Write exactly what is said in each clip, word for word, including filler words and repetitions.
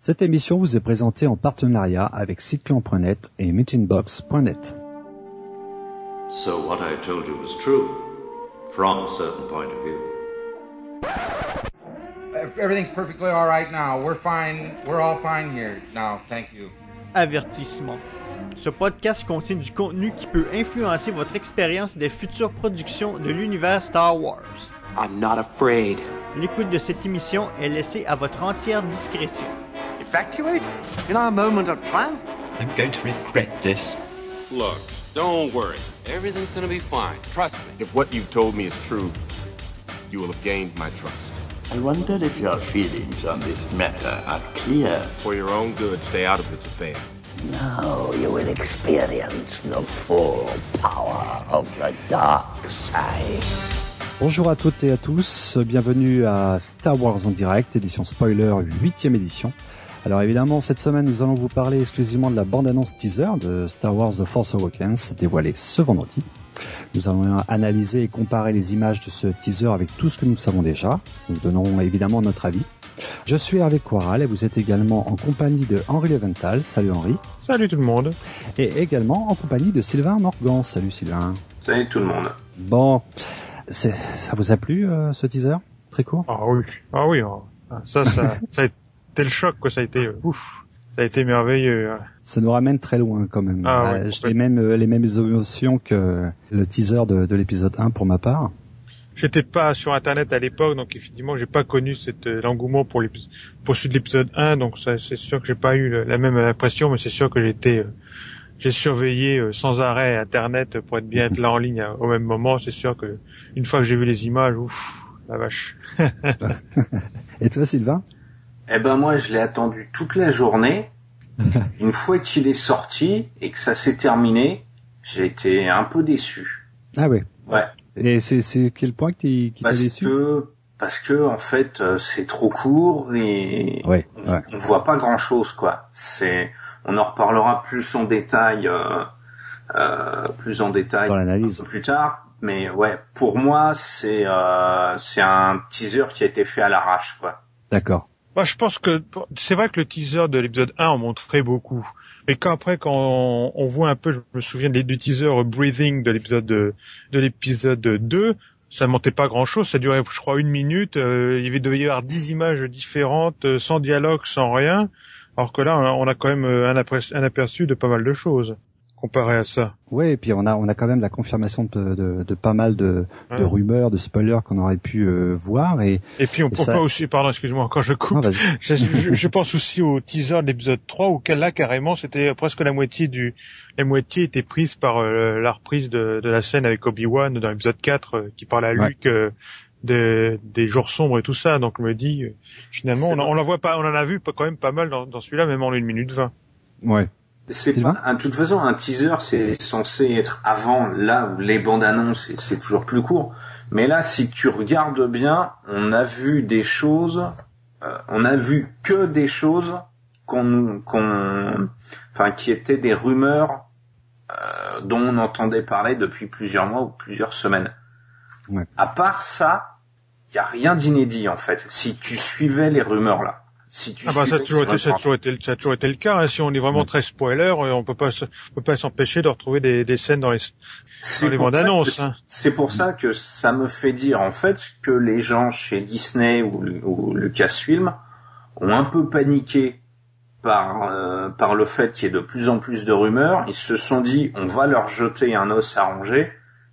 Cette émission vous est présentée en partenariat avec Siteclan point net et Meetingbox point net. So what I told you was true, from a certain point of view. Everything's perfectly all right now. We're fine. We're all fine here now. Thank you. Avertissement. Ce podcast contient du contenu qui peut influencer votre expérience des futures productions de l'univers Star Wars. I'm not afraid. L'écoute de cette émission est laissée à votre entière discrétion. Evacuate? In our moment of triumph? I'm going to regret this. Look, don't worry. Everything's gonna be fine. Trust me. If what you've told me is true, you will have gained my trust. I wonder if your feelings on this matter are clear. For your own good, stay out of this affair. Now you will experience the full power of the dark side. Bonjour à toutes et à tous, bienvenue à Star Wars en direct, édition spoiler, huitième édition. Alors évidemment, cette semaine, nous allons vous parler exclusivement de la bande-annonce teaser de Star Wars The Force Awakens, dévoilée ce vendredi. Nous allons analyser et comparer les images de ce teaser avec tout ce que nous savons déjà. Nous donnerons évidemment notre avis. Je suis Hervé Coiral et vous êtes également en compagnie de Henri Leventhal. Salut Henri. Salut tout le monde. Et également en compagnie de Sylvain Morgan. Salut Sylvain. Salut tout le monde. Bon, c'est, ça vous a plu euh, ce teaser? Très court. Ah oui, ah oui, ah, ça, ça, ça a été le choc, quoi. Ça a été, euh, ouf, ça a été merveilleux. Ça nous ramène très loin quand même. Ah, euh, oui, j'ai les mêmes, les mêmes émotions que le teaser de, de l'épisode un pour ma part. J'étais pas sur Internet à l'époque, donc effectivement, j'ai pas connu cet euh, l'engouement pour l'épisode, pour celui de l'épisode un, donc ça, c'est sûr que j'ai pas eu la même impression, mais c'est sûr que j'ai été, euh, j'ai surveillé euh, sans arrêt Internet pour être bien être là en ligne à, au même moment. C'est sûr que une fois que j'ai vu les images, ouf, la vache. Et toi, Sylvain? Eh ben moi, je l'ai attendu toute la journée. Une fois qu'il est sorti et que ça s'est terminé, j'ai été un peu déçu. Ah oui. Ouais. Et c'est, c'est quel point qui, qui t'a déçu? Parce que, parce que, en fait, c'est trop court et ouais, on, ouais. on voit pas grand chose, quoi. C'est, on en reparlera plus en détail, euh, euh, plus en détail dans l'analyse un peu plus tard. Mais ouais, pour moi, c'est, euh, c'est un teaser qui a été fait à l'arrache, quoi. D'accord. Moi, je pense que c'est vrai que le teaser de l'épisode un en montrait beaucoup. Mais quand après, quand on, on voit un peu, je me souviens du teaser Breathing de l'épisode de, de l'épisode deux, ça ne montait pas grand-chose. Ça durait, je crois, une minute. Euh, il devait y avoir dix images différentes, euh, sans dialogue, sans rien. Alors que là, on a quand même un aperçu, un aperçu de pas mal de choses comparé à ça. Ouais, et puis on a on a quand même la confirmation de de, de pas mal de, ouais. de rumeurs, de spoilers qu'on aurait pu euh, voir et et puis on peut ça... aussi, pardon, excuse-moi, quand je coupe, non, je, je, je pense aussi au teaser de l'épisode trois où là carrément c'était presque la moitié du la moitié était prise par euh, la reprise de, de la scène avec Obi-Wan dans l'épisode quatre euh, qui parle à ouais. Luke euh, de, des jours sombres et tout ça. Donc je me dis euh, finalement on, on la voit pas, on en a vu quand même pas mal dans, dans celui-là, même en une minute vingt. Ouais. C'est pas, de toute façon, un teaser, c'est censé être avant, là où les bandes annonces, c'est toujours plus court. Mais là, si tu regardes bien, on a vu des choses, euh, on a vu que des choses qu'on, qu'on, enfin, qui étaient des rumeurs, euh, dont on entendait parler depuis plusieurs mois ou plusieurs semaines. Ouais. À part ça, il y a rien d'inédit, en fait. Si tu suivais les rumeurs, là. Si tu ah bah ça a toujours été, ça a toujours été, ça a toujours été le cas. Hein. Si on est vraiment ouais. très spoiler, on peut pas, on peut pas s'empêcher de retrouver des, des scènes dans les, dans les bandes annonces. Hein. C'est pour ça que ça me fait dire en fait que les gens chez Disney ou, ou Lucasfilm ont un peu paniqué par euh, par le fait qu'il y ait de plus en plus de rumeurs. Ils se sont dit on va leur jeter un os à ronger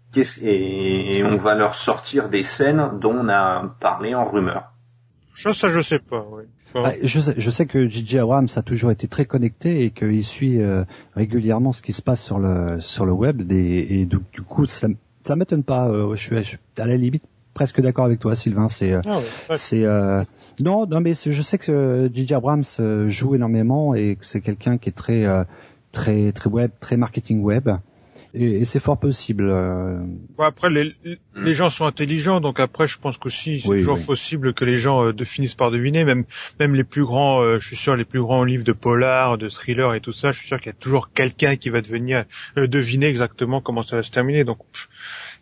et, et on va leur sortir des scènes dont on a parlé en rumeurs. Ça, ça je sais pas. Oui. Ah, je, sais, je sais que J J Abrams a toujours été très connecté et qu'il suit euh, régulièrement ce qui se passe sur le sur le web et, et du, du coup ça ça m'étonne pas. Euh, je, suis, je suis à la limite presque d'accord avec toi, Sylvain. C'est euh, ah ouais, ouais. c'est euh, non non mais je sais que J J Abrams joue énormément et que c'est quelqu'un qui est très euh, très très web, très marketing web. Et, et c'est fort possible. Euh... Bon, après, les, les gens sont intelligents, donc après, je pense qu'aussi c'est oui, toujours oui. possible que les gens euh, de, finissent par deviner. Même, même les plus grands, euh, je suis sûr, les plus grands livres de polar, de thriller et tout ça, je suis sûr qu'il y a toujours quelqu'un qui va devenir euh, deviner exactement comment ça va se terminer. Donc, pff,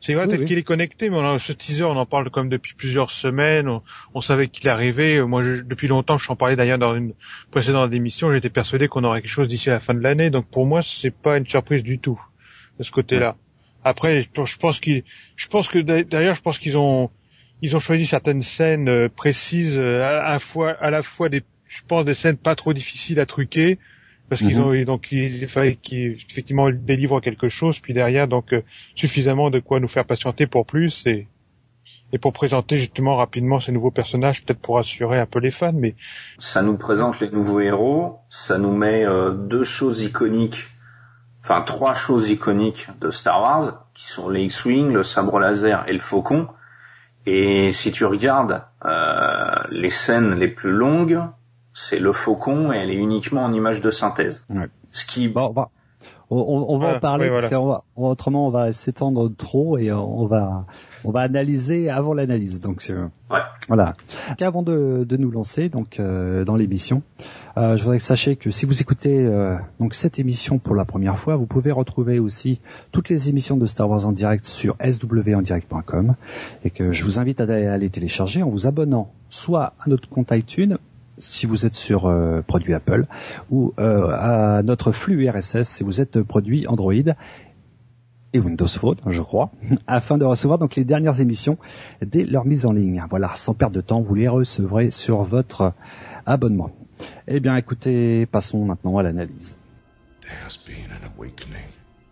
C'est vrai, oui, tel oui. qu'il est connecté, mais on a, ce teaser, on en parle comme depuis plusieurs semaines. On, on savait qu'il arrivait. Moi, je, depuis longtemps, je t'en parlais d'ailleurs dans une précédente émission. J'étais persuadé qu'on aurait quelque chose d'ici à la fin de l'année. Donc pour moi, c'est pas une surprise du tout de ce côté-là. Ouais. Après, je pense qu'il, je pense que d'ailleurs, je pense qu'ils ont, ils ont choisi certaines scènes euh, précises, euh, à la fois, à la fois des, je pense, des scènes pas trop difficiles à truquer. Parce qu'ils ont mm-hmm. donc il fallait qu'ils effectivement délivrent quelque chose, puis derrière donc euh, suffisamment de quoi nous faire patienter pour plus et et pour présenter justement rapidement ces nouveaux personnages, peut-être pour rassurer un peu les fans. Mais ça nous présente les nouveaux héros, ça nous met euh, deux choses iconiques, enfin trois choses iconiques de Star Wars qui sont les X-wing, le sabre laser et le faucon. Et si tu regardes euh, les scènes les plus longues, c'est le faucon et elle est uniquement en image de synthèse. Ouais. Ce qui bon, bah, on, on, on va voilà, en parler oui, parce voilà. qu'on va, autrement on va s'étendre trop et on va on va analyser avant l'analyse. Donc euh, ouais. voilà. Avant de, de nous lancer donc euh, dans l'émission, euh, je voudrais que sachez que si vous écoutez euh, donc cette émission pour la première fois, vous pouvez retrouver aussi toutes les émissions de Star Wars en direct sur s w en direct point com et que je vous invite à, à les télécharger en vous abonnant soit à notre compte iTunes si vous êtes sur euh, produit Apple, ou euh, à notre flux R S S si vous êtes produit Android et Windows Phone, je crois, afin de recevoir donc les dernières émissions dès leur mise en ligne. Voilà, sans perdre de temps, vous les recevrez sur votre abonnement. Eh bien, écoutez, passons maintenant à l'analyse. There has been an awakening.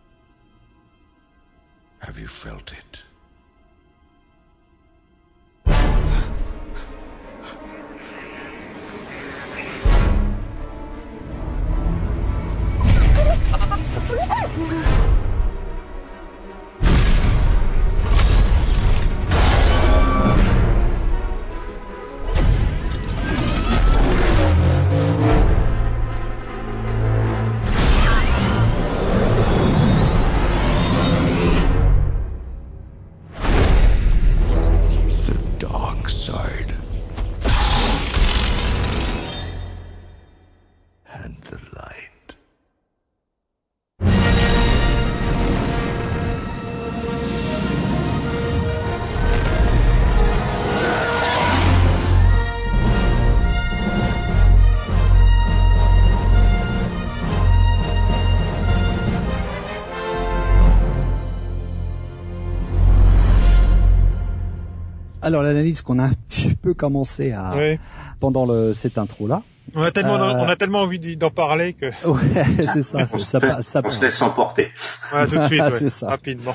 Have you felt it? Alors l'analyse qu'on a un petit peu commencé à oui. pendant le cette intro là. On a tellement euh... on a tellement envie d'en parler que. Ouais, c'est ça. on ça, se, ça, ça on se laisse emporter. Ouais, tout de suite, ouais, c'est ça. Rapidement.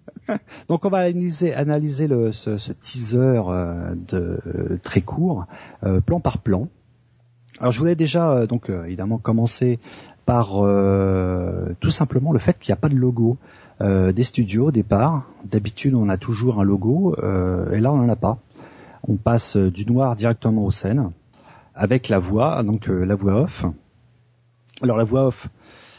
Donc on va analyser analyser le ce, ce teaser euh, de euh, très court, euh, plan par plan. Alors je voulais déjà euh, donc euh, évidemment commencer par euh, tout simplement le fait qu'il n'y a pas de logo. Euh, des studios au départ. D'habitude, on a toujours un logo, euh, et là, on n'en a pas. On passe du noir directement aux scènes, avec la voix, donc euh, la voix off. Alors la voix off,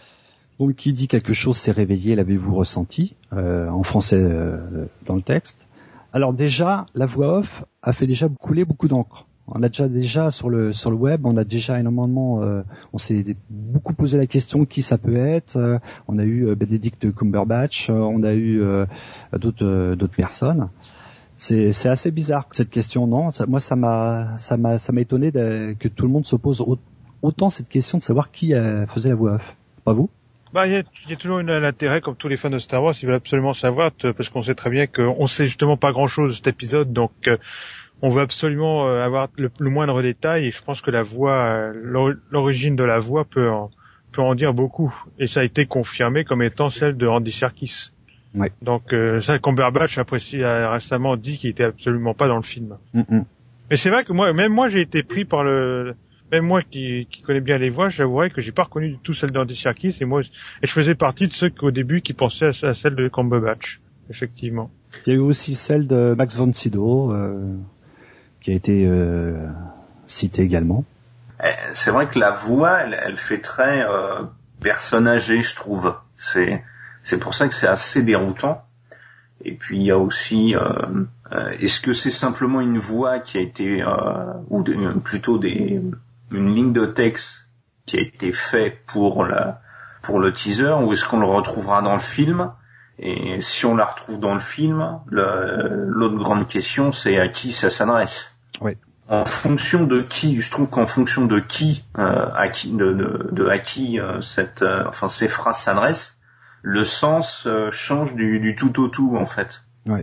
donc qui dit quelque chose s'est réveillé, l'avez-vous ressenti, euh, en français euh, dans le texte. Alors déjà, la voix off a fait déjà couler beaucoup d'encre. On a déjà déjà sur le sur le web, on a déjà énormément, euh, on s'est beaucoup posé la question qui ça peut être. Euh, on a eu euh, Benedict Cumberbatch, euh, on a eu euh, d'autres euh, d'autres personnes. C'est c'est assez bizarre cette question, non ça, Moi, ça m'a ça m'a ça m'a étonné de, que tout le monde se pose autant cette question de savoir qui euh, faisait la voix off. Pas vous? Bah, il y a, y a toujours un intérêt, comme tous les fans de Star Wars, ils veulent absolument savoir, parce qu'on sait très bien qu'on sait justement pas grand-chose de cet épisode, donc. Euh, On veut absolument avoir le, le moindre détail et je pense que la voix, l'origine de la voix peut en, peut en dire beaucoup. Et ça a été confirmé comme étant celle de Andy Serkis. Ouais. Donc euh, ça, Cumberbatch apprécie, a récemment dit qu'il était absolument pas dans le film. Mm-hmm. Mais c'est vrai que moi, même moi, j'ai été pris par le, même moi qui, qui connais bien les voix, j'avouerais que j'ai pas reconnu du tout celle d'Andy Serkis et moi, et je faisais partie de ceux qui au début qui pensaient à, à celle de Cumberbatch, effectivement. Il y a eu aussi celle de Max von Sydow. Euh... qui a été euh, cité également. C'est vrai que la voix, elle, elle fait très euh, personne âgée, je trouve. C'est c'est pour ça que c'est assez déroutant. Et puis il y a aussi, euh, euh, est-ce que c'est simplement une voix qui a été, euh, ou de, plutôt des une ligne de texte qui a été faite pour la pour le teaser, ou est-ce qu'on le retrouvera dans le film? Et si on la retrouve dans le film, le, l'autre grande question, c'est à qui ça s'adresse. Oui. En fonction de qui, je trouve qu'en fonction de qui, euh, à qui, de, de, de à qui euh, cette, euh, enfin ces phrases s'adressent, le sens euh, change du, du tout au tout en fait. Oui.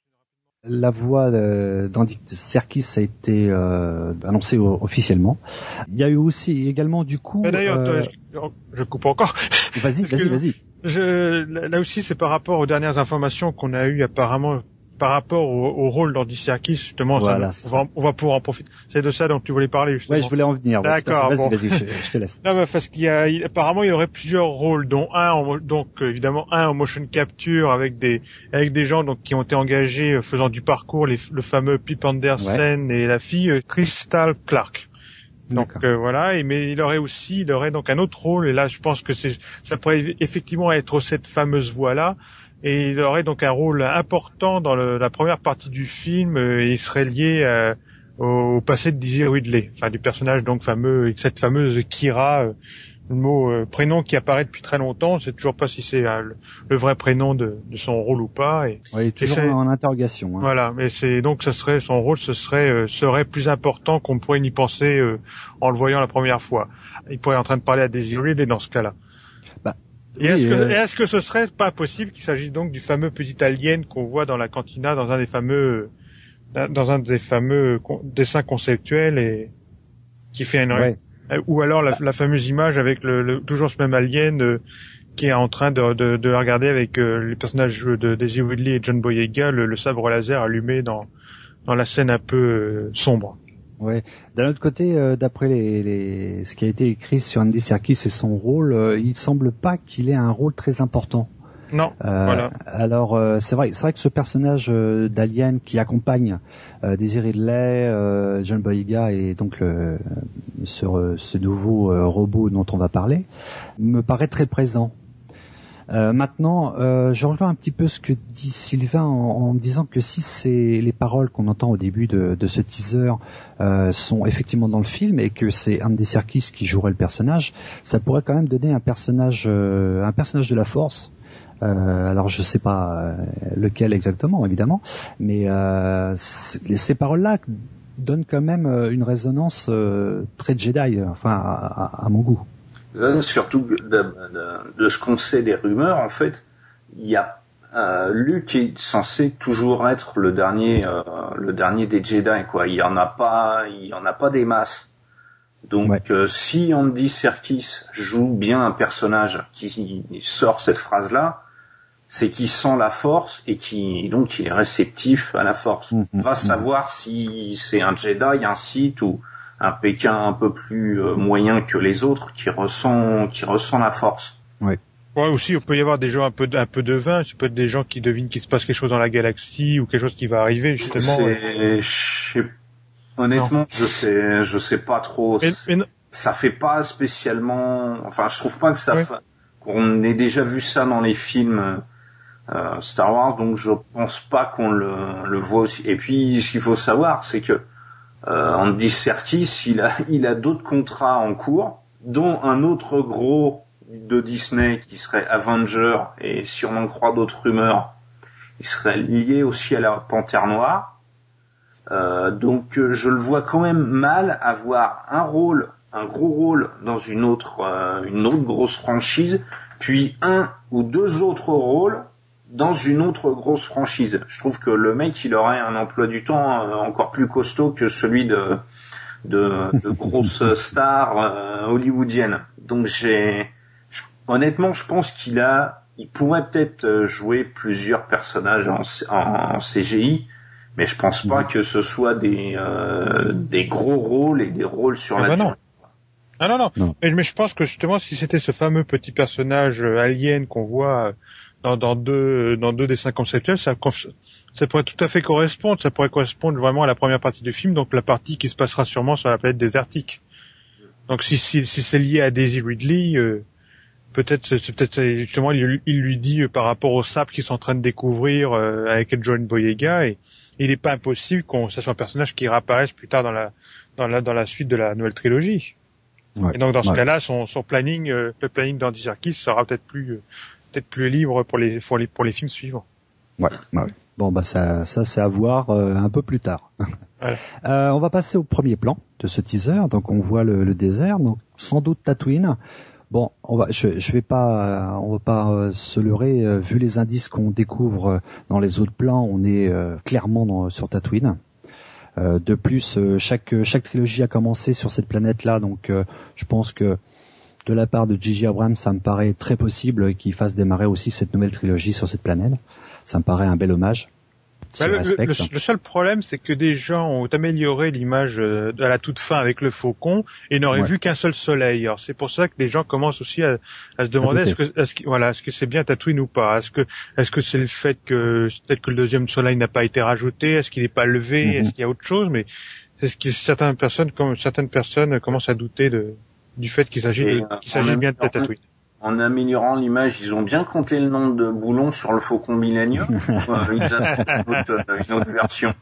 La voix euh, d'Andy Serkis a été euh, annoncée o- officiellement. Il y a eu aussi également du coup. Mais d'ailleurs, euh... toi, je coupe encore. Vas-y, vas-y, vas-y. Je, là aussi, c'est par rapport aux dernières informations qu'on a eues apparemment par rapport au, au rôle d'Andy Serkis, justement. Voilà, ça, on, va, on va pouvoir en profiter. C'est de ça dont tu voulais parler, justement. Ouais, je voulais en venir. Ouais, D'accord. vas-y, bon. vas-y, je, je te laisse. Non, mais parce qu'il y a, il, apparemment, il y aurait plusieurs rôles, dont un, en, donc évidemment un en motion capture avec des avec des gens donc qui ont été engagés euh, faisant du parcours, les, le fameux Pip Andersen ouais. et la fille euh, Crystal Clark. Donc euh, voilà, et, mais il aurait aussi, il aurait donc un autre rôle, et là je pense que c'est, ça pourrait effectivement être cette fameuse voix-là, et il aurait donc un rôle important dans le, la première partie du film, euh, et il serait lié euh, au, au passé de Daisy Ridley, enfin du personnage donc fameux, cette fameuse Kira, euh, le mot euh, prénom qui apparaît depuis très longtemps, on sait toujours pas si c'est euh, le, le vrai prénom de, de son rôle ou pas. Et, oui, toujours et en interrogation. Hein. Voilà, mais c'est donc ça serait son rôle, ce serait euh, serait plus important qu'on pourrait y penser euh, en le voyant la première fois. Il pourrait être en train de parler à Daisy Ridley dans ce cas-là. Bah, et, oui, est-ce que, euh... et est-ce que ce serait pas possible qu'il s'agisse donc du fameux petit alien qu'on voit dans la cantina, dans un des fameux dans un des fameux dessins conceptuels et qui fait une ouais. Ou alors la, la fameuse image avec le, le toujours ce même alien euh, qui est en train de, de, de regarder avec euh, les personnages de Daisy Ridley et John Boyega le, le sabre laser allumé dans dans la scène un peu euh, sombre. Ouais. D'un autre côté, euh, d'après les, les ce qui a été écrit sur Andy Serkis et son rôle, euh, il semble pas qu'il ait un rôle très important. Non. Euh, voilà. Alors euh, c'est vrai, c'est vrai que ce personnage euh, d'alien qui accompagne euh, Daisy Ridley, euh, John Boyega et donc le, ce, ce nouveau euh, robot dont on va parler, me paraît très présent. Euh, maintenant, euh, je rejoins un petit peu ce que dit Sylvain en, en disant que si c'est les paroles qu'on entend au début de, de ce teaser euh, sont effectivement dans le film et que c'est Andy Serkis qui jouerait le personnage, ça pourrait quand même donner un personnage, euh, un personnage de la Force. Euh, alors je sais pas euh, lequel exactement évidemment, mais euh, ces paroles-là donnent quand même une résonance euh, très Jedi, enfin à, à, à mon goût. Surtout de, de, de ce qu'on sait des rumeurs, en fait, il y a euh, Luke est censé toujours être le dernier, euh, le dernier des Jedi, quoi. Il y en a pas, il y en a pas des masses. Donc, ouais. euh, si Andy Serkis joue bien un personnage qui sort cette phrase-là, c'est qu'il sent la force et qui donc il est réceptif à la force. Mmh, On va mmh. savoir si c'est un Jedi, un Sith ou un Pékin un peu plus euh, moyen que les autres qui ressent qui ressent la force. Ouais. Ouais, aussi, il peut y avoir des gens un peu, un peu de vin, ça peut être des gens qui devinent qu'il se passe quelque chose dans la galaxie ou quelque chose qui va arriver, justement. C'est, je sais, honnêtement, non. je sais, je sais pas trop. Mais, mais ça fait pas spécialement, enfin, je trouve pas que ça, ouais. fa... qu'on ait déjà vu ça dans les films, euh, Star Wars, donc je pense pas qu'on le, le voit aussi. Et puis, ce qu'il faut savoir, c'est que, euh, Andy Serkis, il a, il a d'autres contrats en cours, dont un autre gros de Disney qui serait Avenger, et si on en croit d'autres rumeurs, il serait lié aussi à la Panthère Noire. Euh, donc je le vois quand même mal avoir un rôle, un gros rôle dans une autre, euh, une autre grosse franchise, puis un ou deux autres rôles dans une autre grosse franchise. Je trouve que le mec, il aurait un emploi du temps euh, encore plus costaud que celui de de, de grosses stars euh, hollywoodiennes. Donc j'ai honnêtement, je pense qu'il a, il pourrait peut-être jouer plusieurs personnages en, en, en C G I, mais je pense pas que ce soit des euh, des gros rôles et des rôles sur ah la bah durée. Non. Ah non non. non. Mais, mais je pense que justement, si c'était ce fameux petit personnage alien qu'on voit dans, dans deux dans deux dessins conceptuels, ça ça pourrait tout à fait correspondre. Ça pourrait correspondre vraiment à la première partie du film, donc la partie qui se passera sûrement sur la planète désertique. Donc si si, si c'est lié à Daisy Ridley. Euh, Peut-être, c'est peut-être justement, il, il lui dit euh, par rapport aux sables qu'ils sont en train de découvrir euh, avec John Boyega, et il n'est pas impossible qu'on ça soit un personnage qui réapparaisse plus tard dans la dans la dans la suite de la nouvelle trilogie. Ouais, et donc dans ce ouais. cas-là, son son planning, euh, le planning d'Andy Serkis sera peut-être plus euh, peut-être plus libre pour les pour les pour les films suivants. Ouais. ouais. Bon bah ça ça c'est à voir euh, un peu plus tard. Voilà. Euh, on va passer au premier plan de ce teaser. Donc on voit le, le désert, donc sans doute Tatooine. Bon, on va, je, je vais pas, on va pas euh, se leurrer. Euh, vu les indices qu'on découvre euh, dans les autres plans, on est euh, clairement dans, sur Tatooine. Euh, de plus, euh, chaque chaque trilogie a commencé sur cette planète-là, donc euh, je pense que de la part de J J Abrams, ça me paraît très possible qu'il fasse démarrer aussi cette nouvelle trilogie sur cette planète. Ça me paraît un bel hommage. Bah, le, le, le seul problème, c'est que des gens ont amélioré l'image euh, à la toute fin avec le faucon et n'auraient ouais. vu qu'un seul soleil. Alors c'est pour ça que des gens commencent aussi à, à se demander est-ce que, est-ce que, voilà, est-ce que c'est bien Tatooine ou pas. Est-ce que, est-ce que c'est le fait que peut-être que le deuxième soleil n'a pas été rajouté, est-ce qu'il n'est pas levé, mm-hmm. est-ce qu'il y a autre chose. Mais c'est ce que certaines personnes, comme certaines personnes, commencent à douter de du fait qu'il s'agit de, qu'il s'agit bien de Tatooine. En améliorant l'image, ils ont bien compté le nombre de boulons sur le Faucon Millennium. euh, ils attendent une autre, une autre version.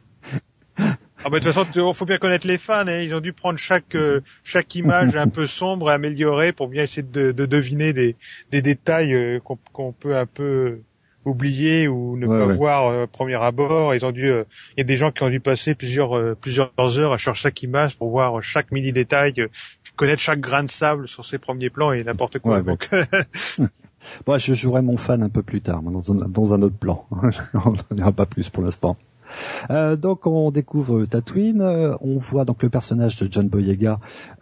Ah bah de toute façon, il faut bien connaître les fans. Hein. Ils ont dû prendre chaque euh, chaque image un peu sombre et améliorer pour bien essayer de, de deviner des des détails euh, qu'on, qu'on peut un peu oublier ou ne ouais, pas ouais. voir euh, premier abord. Ils ont dû, euh, il y a des gens qui ont dû passer plusieurs euh, plusieurs heures à chercher chaque image pour voir chaque mini détail. Euh, connaître chaque grain de sable sur ses premiers plans et n'importe quoi. Ouais, donc... Moi, je jouerai mon fan un peu plus tard, dans un, dans un autre plan. On n'en dira pas plus pour l'instant. Euh, donc, on découvre Tatooine. On voit donc le personnage de John Boyega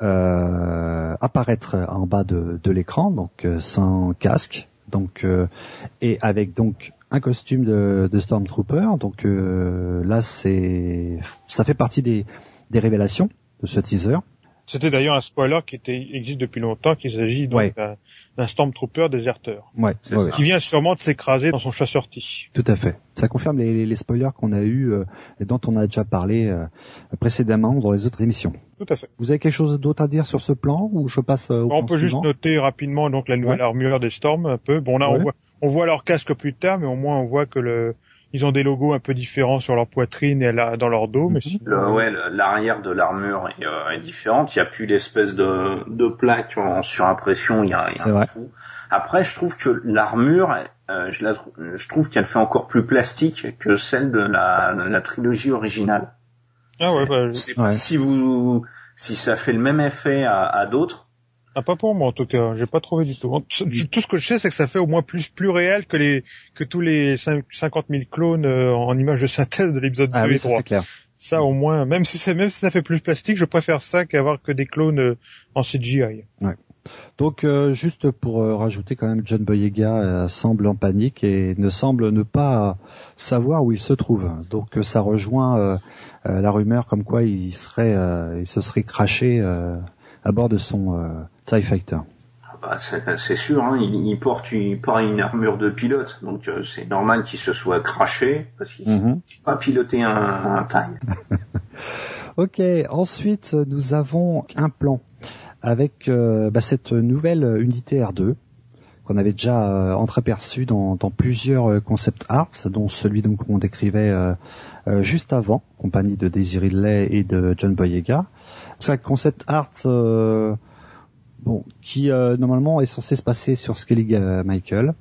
euh, apparaître en bas de, de l'écran, donc euh, sans casque, donc euh, et avec donc un costume de, de Stormtrooper. Donc euh, là, c'est ça fait partie des, des révélations de ce teaser. C'était d'ailleurs un spoiler qui était, existe depuis longtemps, qu'il s'agit donc ouais. d'un, d'un Stormtrooper déserteur. Ouais, c'est ouais, qui vient sûrement de s'écraser dans son chasseur-tis. Tout à fait. Ça confirme les, les spoilers qu'on a eus euh, et dont on a déjà parlé euh, précédemment dans les autres émissions. Tout à fait. Vous avez quelque chose d'autre à dire sur ce plan ou je passe euh, au On peut suivant. Juste noter rapidement donc la nouvelle ouais. armure des Storms un peu. Bon là ouais. on voit on voit leur casque plus tard, mais au moins on voit que le ils ont des logos un peu différents sur leur poitrine et là, dans leur dos, mais si... le, ouais, le, l'arrière de l'armure est, euh, est différente. Il y a plus l'espèce de, de plaque en surimpression. Il y a, il y a C'est un vrai. trou. Après, je trouve que l'armure, euh, je, la, je trouve qu'elle fait encore plus plastique que celle de la, de la trilogie originale. Ah ouais, bah, c'est, ouais. Si vous, si ça fait le même effet à, à d'autres. Ah, pas pour moi, en tout cas. J'ai pas trouvé du tout. Tout ce que je sais, c'est que ça fait au moins plus, plus réel que les, que tous les cinquante mille clones en images de synthèse de l'épisode ah, deux oui, et ça, trois. C'est clair. Ça, au moins, même si c'est, même si ça fait plus plastique, je préfère ça qu'avoir que des clones en C G I. Ouais. Donc, euh, juste pour euh, rajouter quand même, John Boyega euh, semble en panique et ne semble ne pas savoir où il se trouve. Donc, euh, ça rejoint euh, euh, la rumeur comme quoi il serait, euh, il se serait craché euh, à bord de son euh, TIE Fighter. Bah, c'est, c'est sûr, hein, il, il porte une, il porte une armure de pilote, donc euh, c'est normal qu'il se soit craché parce qu'il ne mm-hmm. pas piloter un, un TIE. Ok, ensuite nous avons un plan avec euh, bah, cette nouvelle unité R deux qu'on avait déjà euh, entreaperçue dans, dans plusieurs euh, concept arts, dont celui donc qu'on décrivait euh, euh, juste avant, compagnie de Daisy Ridley et de John Boyega. C'est un concept art euh, bon qui euh, normalement est censé se passer sur Skellig euh, Michael.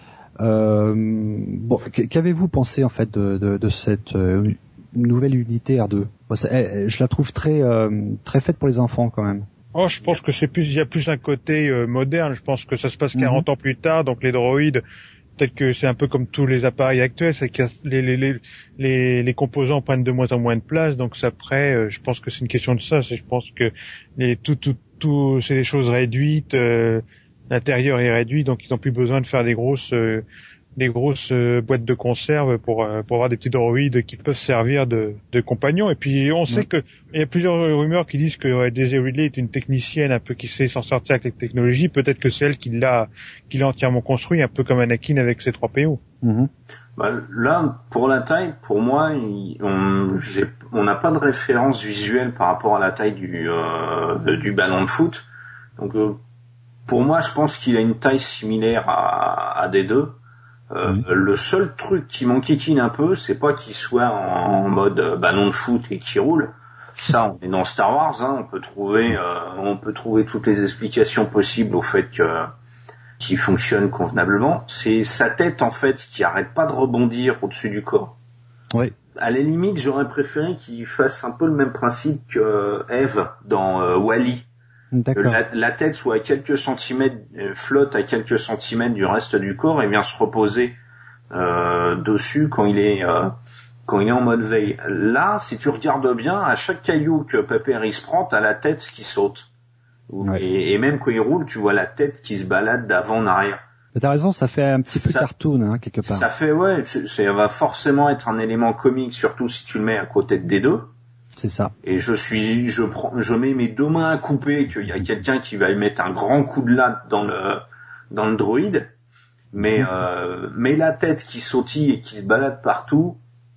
Euh, bon, qu'avez-vous pensé en fait de, de, de cette euh, nouvelle unité R deux? Bon, elle, je la trouve très euh, très faite pour les enfants quand même. Oh, je pense que c'est plus, il y a plus un côté euh, moderne. Je pense que ça se passe quarante mm-hmm. ans plus tard, donc les droïdes, peut-être que c'est un peu comme tous les appareils actuels, c'est que les les les les, les composants prennent de moins en moins de place. Donc ça, après, euh, je pense que c'est une question de ça. C'est, je pense que les tout tout tout, c'est des choses réduites. Euh, l'intérieur est réduit, donc ils n'ont plus besoin de faire des grosses euh, des grosses euh, boîtes de conserve pour euh, pour avoir des petits droïdes qui peuvent servir de, de compagnons. Et puis on sait mmh. que il y a plusieurs rumeurs qui disent que euh, Daisy Ridley est une technicienne un peu qui sait s'en sortir avec les technologies. Peut-être que c'est elle qui l'a qui l'a entièrement construit, un peu comme Anakin avec ses trois P O. Mmh. Bah, là, pour la taille, pour moi, il, on j'ai, on n'a pas de référence visuelle par rapport à la taille du euh, du ballon de foot. Donc euh, pour moi, je pense qu'il a une taille similaire à, à D deux. Euh, mmh. Le seul truc qui m'enquiquine un peu, c'est pas qu'il soit en, en mode euh, ballon de foot et qu'il roule. Ça, on est dans Star Wars, hein, on peut trouver, euh, on peut trouver toutes les explications possibles au fait que qui fonctionne convenablement. C'est sa tête en fait qui arrête pas de rebondir au-dessus du corps. Oui. À la limite, j'aurais préféré qu'il fasse un peu le même principe que euh, Eve dans euh, Wall-E. D'accord. La, la tête soit à quelques centimètres, euh, flotte à quelques centimètres du reste du corps et vient se reposer euh, dessus quand il est euh, quand il est en mode veille. Là, si tu regardes bien, à chaque caillou que Pepper il se prend, t'as la tête qui saute. Ouais. Et, et même quand il roule, tu vois la tête qui se balade d'avant en arrière. Mais t'as raison, ça fait un petit peu ça, cartoon, hein, quelque part. Ça fait, ouais, ça va forcément être un élément comique, surtout si tu le mets à côté des deux. C'est ça. Et je suis, je prends, je mets mes deux mains à couper, qu'il y a quelqu'un qui va mettre un grand coup de latte dans le, dans le droïde. Mais, mmh. euh, mais la tête qui sautille et qui se balade partout,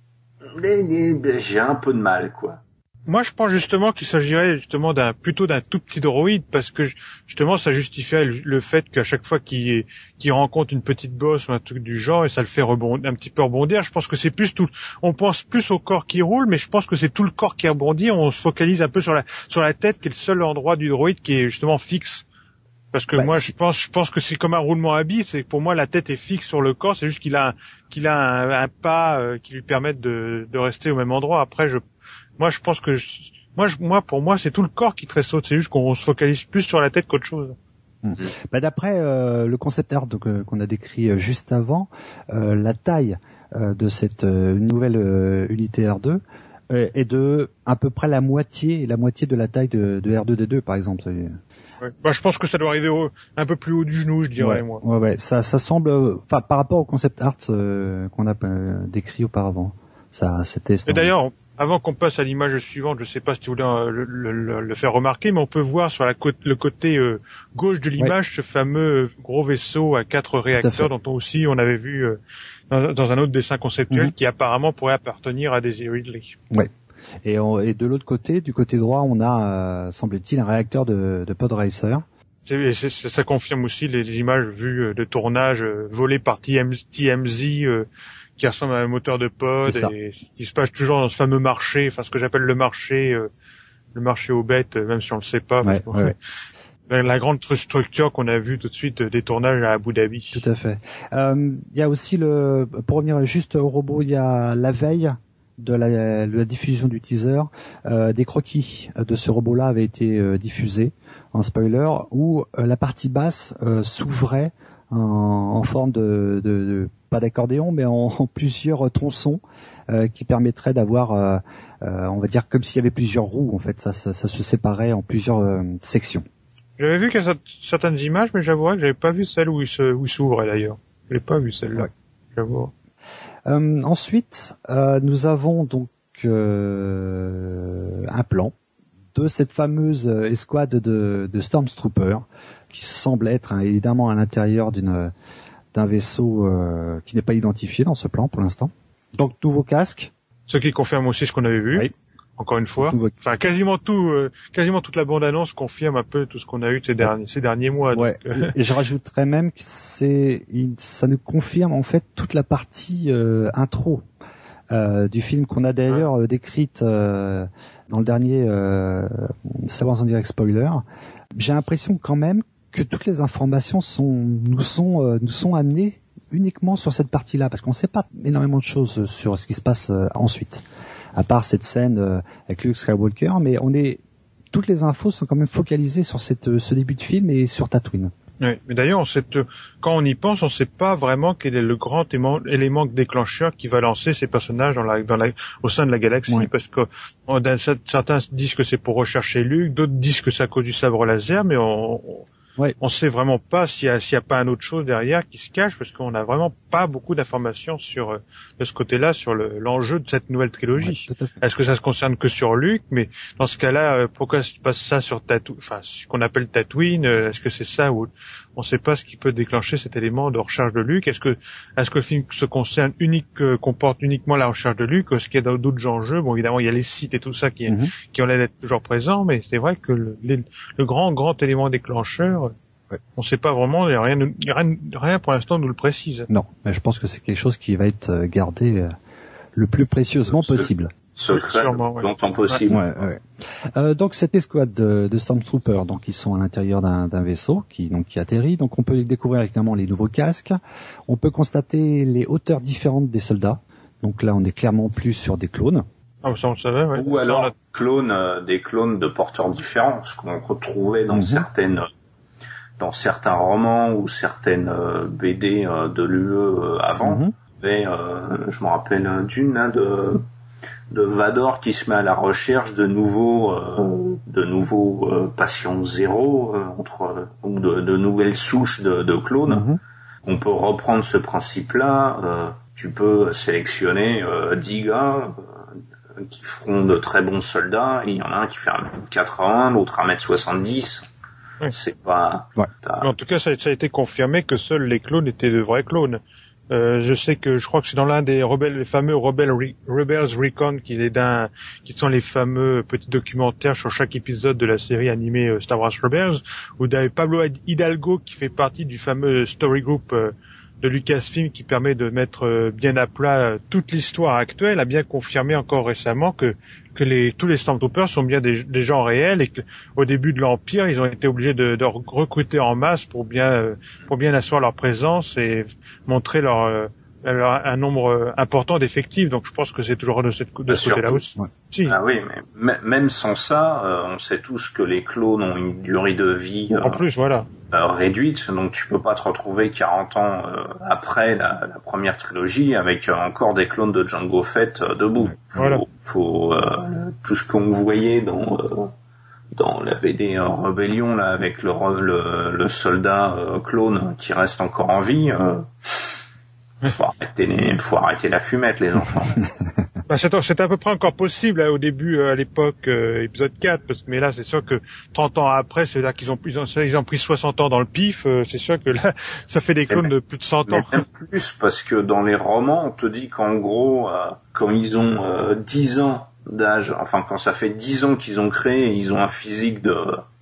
j'ai un peu de mal, quoi. Moi, je pense justement qu'il s'agirait justement d'un plutôt d'un tout petit droïde parce que justement, ça justifierait le, le fait qu'à chaque fois qu'il qu'il rencontre une petite bosse ou un truc du genre, et ça le fait rebondir, un petit peu rebondir. Je pense que c'est plus tout. On pense plus au corps qui roule, mais je pense que c'est tout le corps qui rebondit. On se focalise un peu sur la sur la tête, qui est le seul endroit du droïde qui est justement fixe. Parce que bah, moi, je pense, je pense que c'est comme un roulement à billes. C'est pour moi, la tête est fixe sur le corps. C'est juste qu'il a un, qu'il a un, un pas euh, qui lui permette de, de rester au même endroit. Après, je Moi, je pense que je, moi, je, moi, pour moi, c'est tout le corps qui tressaute. C'est juste qu'on se focalise plus sur la tête qu'autre chose. Mmh. Bah, d'après euh, le concept art donc, euh, qu'on a décrit euh, juste avant, euh, la taille euh, de cette euh, nouvelle euh, unité R deux euh, est de à peu près la moitié, la moitié de la taille de, de R deux D deux, par exemple. Ouais. Bah, je pense que ça doit arriver au, un peu plus haut du genou, je dirais, ouais, moi. Ouais, ouais. Ça, ça semble, enfin, par rapport au concept art euh, qu'on a euh, décrit auparavant. Ça, c'était. Et d'ailleurs. Avant qu'on passe à l'image suivante, je ne sais pas si tu voulais le, le, le faire remarquer, mais on peut voir sur la côte, le côté euh, gauche de l'image ouais. ce fameux gros vaisseau à quatre réacteurs dont on aussi on avait vu euh, dans, dans un autre dessin conceptuel mm-hmm. qui apparemment pourrait appartenir à Daisy Ridley. Ouais. Et, on, et de l'autre côté, du côté droit, on a, euh, semble-t-il, un réacteur de, de pod racer. C'est, c'est, ça confirme aussi les, les images vues de tournage euh, volées par T M Z. Euh, qui ressemble à un moteur de pod et qui se passe toujours dans ce fameux marché, enfin ce que j'appelle le marché, euh, le marché aux bêtes, même si on le sait pas. Ouais, parce ouais. La, la grande structure qu'on a vue tout de suite des tournages à Abu Dhabi. Tout à fait. Il euh, y a aussi le, pour revenir juste au robot, il y a la veille de la, de la diffusion du teaser, euh, des croquis de ce robot-là avaient été euh, diffusés en spoiler, où euh, la partie basse euh, s'ouvrait en, en forme de, de, de pas d'accordéon, mais en, en plusieurs tronçons euh, qui permettraient d'avoir, euh, euh, on va dire, comme s'il y avait plusieurs roues. En fait, ça, ça, ça se séparait en plusieurs euh, sections. J'avais vu qu'il y a certaines images, mais j'avouerais que j'avais pas vu celle où il se, où il s'ouvrait d'ailleurs. Je l'ai pas vu celle-là. Ouais. J'avoue. Euh, ensuite, euh, nous avons donc euh, un plan de cette fameuse escouade de, de Stormtroopers qui semble être hein, évidemment à l'intérieur d'une d'un vaisseau euh, qui n'est pas identifié dans ce plan pour l'instant. Donc nouveau casque. Ce qui confirme aussi ce qu'on avait vu. Oui. Encore une fois. Nouveau... Enfin quasiment tout, euh, quasiment toute la bande-annonce confirme un peu tout ce qu'on a eu ces derniers ces derniers mois. Ouais. Donc, euh... Et je rajouterais même que c'est ça nous confirme en fait toute la partie euh, intro euh, du film qu'on a d'ailleurs ouais. décrite euh, dans le dernier euh, Star Wars en direct spoiler. J'ai l'impression quand même que toutes les informations sont nous sont euh, nous sont amenées uniquement sur cette partie-là, parce qu'on ne sait pas énormément de choses sur ce qui se passe euh, ensuite, à part cette scène euh, avec Luke Skywalker, mais on est toutes les infos sont quand même focalisées sur cette euh, ce début de film et sur Tatooine. Oui, mais d'ailleurs, on sait, quand on y pense, on ne sait pas vraiment quel est le grand élément déclencheur qui va lancer ces personnages dans la, dans la, au sein de la galaxie, ouais. Parce que on, certains disent que c'est pour rechercher Luke, d'autres disent que c'est à cause du sabre laser, mais on, on Ouais. On sait vraiment pas s'il y a, s'il y a pas un autre chose derrière qui se cache, parce qu'on a vraiment pas beaucoup d'informations sur de ce côté-là, sur le, l'enjeu de cette nouvelle trilogie. Ouais, est-ce que ça se concerne que sur Luke? Mais dans ce cas-là, pourquoi se passe ça sur Tatooine, enfin ce qu'on appelle Tatooine? Est-ce que c'est ça ou on sait pas ce qui peut déclencher cet élément de recherche de Luke? Est-ce que est-ce que le film se concerne unique, euh, comporte uniquement la recherche de Luke? Est-ce qu'il y a d'autres enjeux? Bon, évidemment, il y a les sites et tout ça qui mm-hmm. qui ont l'air d'être toujours présents, mais c'est vrai que le, les, le grand grand élément déclencheur, ouais. On ne sait pas vraiment, il y a rien, rien, rien pour l'instant nous le précise. Non, mais je pense que c'est quelque chose qui va être gardé le plus précieusement possible. secret, sûrement, ouais. longtemps possible. Ouais, ouais. Euh, donc cette escouade de, de Stormtroopers, donc ils sont à l'intérieur d'un, d'un vaisseau qui donc qui atterrit. Donc on peut découvrir évidemment les nouveaux casques. On peut constater les hauteurs différentes des soldats. Donc là on est clairement plus sur des clones. Ah, ça on le savait, ouais. Ou alors a... clones, euh, des clones de porteurs différents, ce qu'on retrouvait dans mm-hmm. certaines, dans certains romans ou certaines euh, B D euh, de l'U E euh, avant. Mm-hmm. Et, euh, je me rappelle d'une là de de Vador qui se met à la recherche de nouveaux euh, de nouveaux euh, patients zéro euh, entre ou de, de nouvelles souches de, de clones. Mm-hmm. On peut reprendre ce principe-là. Euh, tu peux sélectionner euh, dix gars euh, qui feront de très bons soldats. Il y en a un qui fait un mètre quatre-vingts, l'autre un mètre soixante-dix. Oui. C'est pas. Ouais. En tout cas, ça a, ça a été confirmé que seuls les clones étaient de vrais clones. Euh, je sais que je crois que c'est dans l'un des rebelles, les fameux Rebel Re- Rebels Recon, qui est d'un, qui sont les fameux petits documentaires sur chaque épisode de la série animée Star Wars Rebels, où il y avait Pablo Hidalgo qui fait partie du fameux story group euh, de Lucasfilm qui permet de mettre euh, bien à plat euh, toute l'histoire actuelle, a bien confirmé encore récemment que que les tous les Stormtroopers sont bien des, des gens réels et que au début de l'Empire, ils ont été obligés de, de recruter en masse pour bien euh, pour bien asseoir leur présence et montrer leur, euh, leur un nombre important d'effectifs. Donc je pense que c'est toujours de cette de ce côté-là aussi. Ouais. Si. Ah oui, mais même sans ça, euh, on sait tous que les clones ont une durée de vie euh, en plus, voilà. Euh, réduite, donc tu peux pas te retrouver quarante ans euh, après la, la première trilogie avec euh, encore des clones de Jango Fett euh, debout. Faut, voilà. faut euh, tout ce qu'on voyait dans euh, dans la B D euh, Rebellion là avec le le, le soldat euh, clone qui reste encore en vie. Euh, faut arrêter les, faut arrêter la fumette, les enfants. Bah, c'est, c'est à peu près encore possible là, au début, à l'époque euh, épisode quatre, parce que, mais là c'est sûr que trente ans après, c'est là qu'ils ont, ils ont, ils ont pris soixante ans dans le pif, euh, c'est sûr que là ça fait des clones de plus de cent ans. Même plus, parce que dans les romans, on te dit qu'en gros, euh, quand ils ont euh, dix ans d'âge, enfin quand ça fait dix ans qu'ils ont créé, ils ont un physique de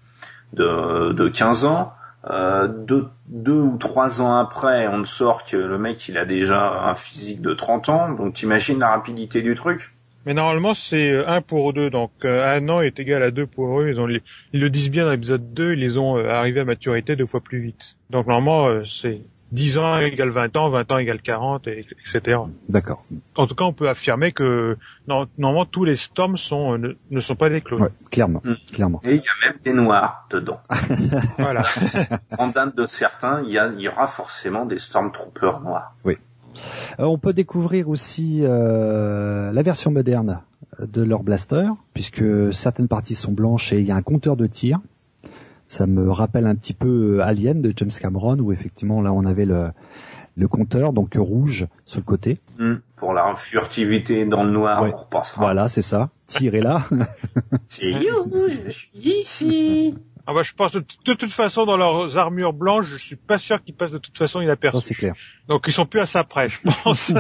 de, de quinze ans, euh, deux, deux ou trois ans après, on sort que le mec il a déjà un physique de trente ans, donc t'imagines la rapidité du truc. Mais normalement c'est un pour deux, donc euh, un an est égal à deux pour eux. Ils ont les, ils le disent bien dans l'épisode deux, ils les ont euh, arrivés à maturité deux fois plus vite. Donc normalement euh, c'est dix ans égale vingt ans, vingt ans égale quarante, et, etc. D'accord. En tout cas, on peut affirmer que non, normalement tous les Storms sont ne, ne sont pas des clones. Ouais, clairement, mmh. clairement. Et il y a même des noirs dedans. Voilà. En date de certains, il y, a, il y aura forcément des Stormtroopers noirs. Oui. Euh, on peut découvrir aussi euh, la version moderne de leur blaster, puisque certaines parties sont blanches et il y a un compteur de tir. Ça me rappelle un petit peu Alien de James Cameron, où effectivement là on avait le, le compteur, donc rouge sur le côté. Mmh, pour la furtivité dans le noir, ouais. On repassera. Voilà, c'est ça. Tirez là. C'est you, je suis ici. Ah bah je pense de, t- de toute façon dans leurs armures blanches, je suis pas sûr qu'ils passent de toute façon inaperçus. Non, c'est clair. Donc ils sont plus à ça près, je pense.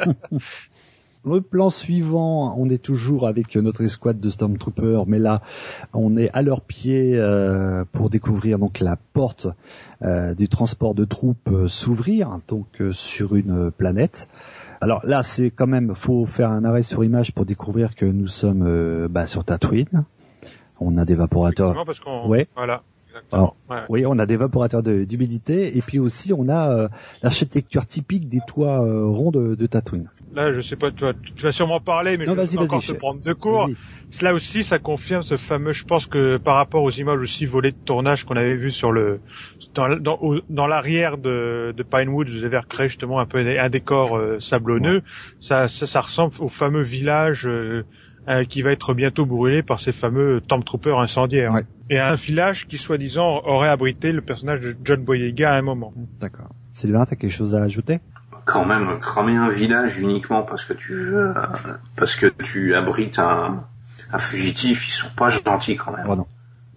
Le plan suivant, on est toujours avec notre escouade de Stormtroopers, mais là, on est à leurs pieds euh, pour découvrir donc la porte euh, du transport de troupes euh, s'ouvrir, donc euh, sur une planète. Alors là, c'est quand même, faut faire un arrêt sur image pour découvrir que nous sommes euh, bah, sur Tatooine. On a des vaporateurs. Parce qu'on... Ouais. Voilà. Alors, ouais. Oui, on a des vaporateurs de, d'humidité, et puis aussi on a euh, l'architecture typique des toits euh, ronds de, de Tatooine. Là, je sais pas, tu vas, tu vas sûrement parler, mais non, je vais encore te prendre de court. Vas-y. Là aussi, ça confirme ce fameux, je pense que par rapport aux images aussi volées de tournage qu'on avait vues sur le, dans, dans, au, dans l'arrière de, de Pinewood, vous avez recréé justement un peu un décor euh, sablonneux. Ouais. Ça, ça, ça ressemble au fameux village euh, euh, qui va être bientôt brûlé par ces fameux Stormtroopers incendiaires. Ouais. Et un village qui, soi-disant, aurait abrité le personnage de John Boyega à un moment. D'accord. Sylvain, t'as quelque chose à ajouter? Quand même, cramer un village uniquement parce que tu euh, parce que tu abrites un, un fugitif, ils sont pas gentils quand même. Oh non.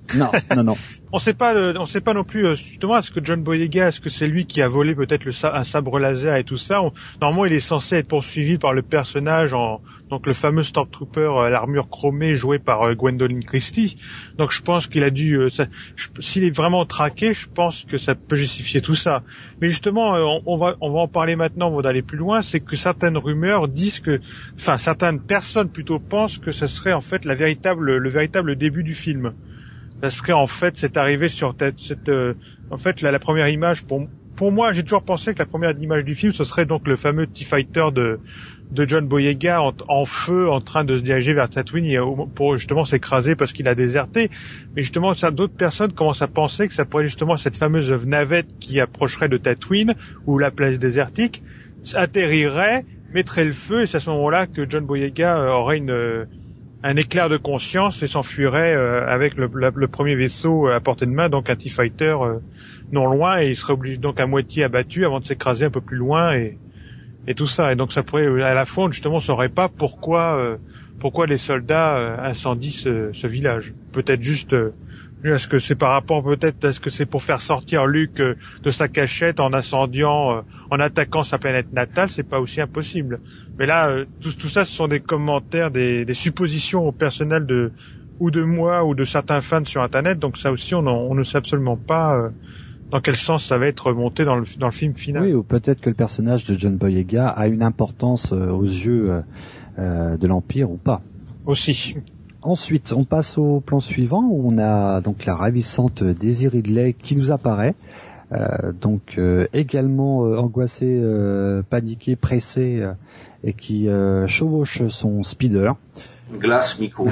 Non, non, non. On sait pas, euh, on sait pas non plus, euh, justement, est-ce que John Boyega, est-ce que c'est lui qui a volé peut-être le sa- un sabre laser et tout ça? On, normalement, il est censé être poursuivi par le personnage en, donc le fameux Stormtrooper à l'armure chromée joué par euh, Gwendoline Christie. Donc je pense qu'il a dû, euh, ça, je, s'il est vraiment traqué, je pense que ça peut justifier tout ça. Mais justement, euh, on, on va, on va en parler maintenant, on va aller plus loin, c'est que certaines rumeurs disent que, enfin, certaines personnes plutôt pensent que ce serait en fait la véritable, le véritable début du film. Ça serait en fait cette arrivée sur cette, cette euh, en fait la, la première image pour pour moi j'ai toujours pensé que la première image du film ce serait donc le fameux T-Fighter de de John Boyega en, en feu en train de se diriger vers Tatooine et, pour justement s'écraser parce qu'il a déserté. Mais justement ça, d'autres personnes commencent à penser que ça pourrait justement cette fameuse navette qui approcherait de Tatooine ou la place désertique atterrirait, mettrait le feu et c'est à ce moment-là que John Boyega euh, aurait une euh, un éclair de conscience et s'enfuirait euh, avec le, la, le premier vaisseau à portée de main, donc un T-Fighter euh, non loin, et il serait obligé donc à moitié abattu avant de s'écraser un peu plus loin et, et tout ça. Et donc ça pourrait, à la fin, justement, on saurait pas pourquoi euh, pourquoi les soldats euh, incendient ce, ce village. Peut-être juste, euh, est-ce que c'est par rapport, peut-être, est-ce que c'est pour faire sortir Luke euh, de sa cachette en incendiant, euh, en attaquant sa planète natale, c'est pas aussi impossible. Mais là, euh, tout, tout ça, ce sont des commentaires, des, des suppositions au personnel de ou de moi ou de certains fans sur Internet. Donc ça aussi, on, en, on ne sait absolument pas euh, dans quel sens ça va être monté dans le, dans le film final. Oui, ou peut-être que le personnage de John Boyega a une importance euh, aux yeux euh, euh, de l'Empire ou pas. Aussi. Ensuite, on passe au plan suivant où on a donc la ravissante Daisy Ridley qui nous apparaît. Euh, donc euh, également euh, angoissée, euh, paniquée, pressée euh, et qui euh, chevauche son speeder. Glace Miko.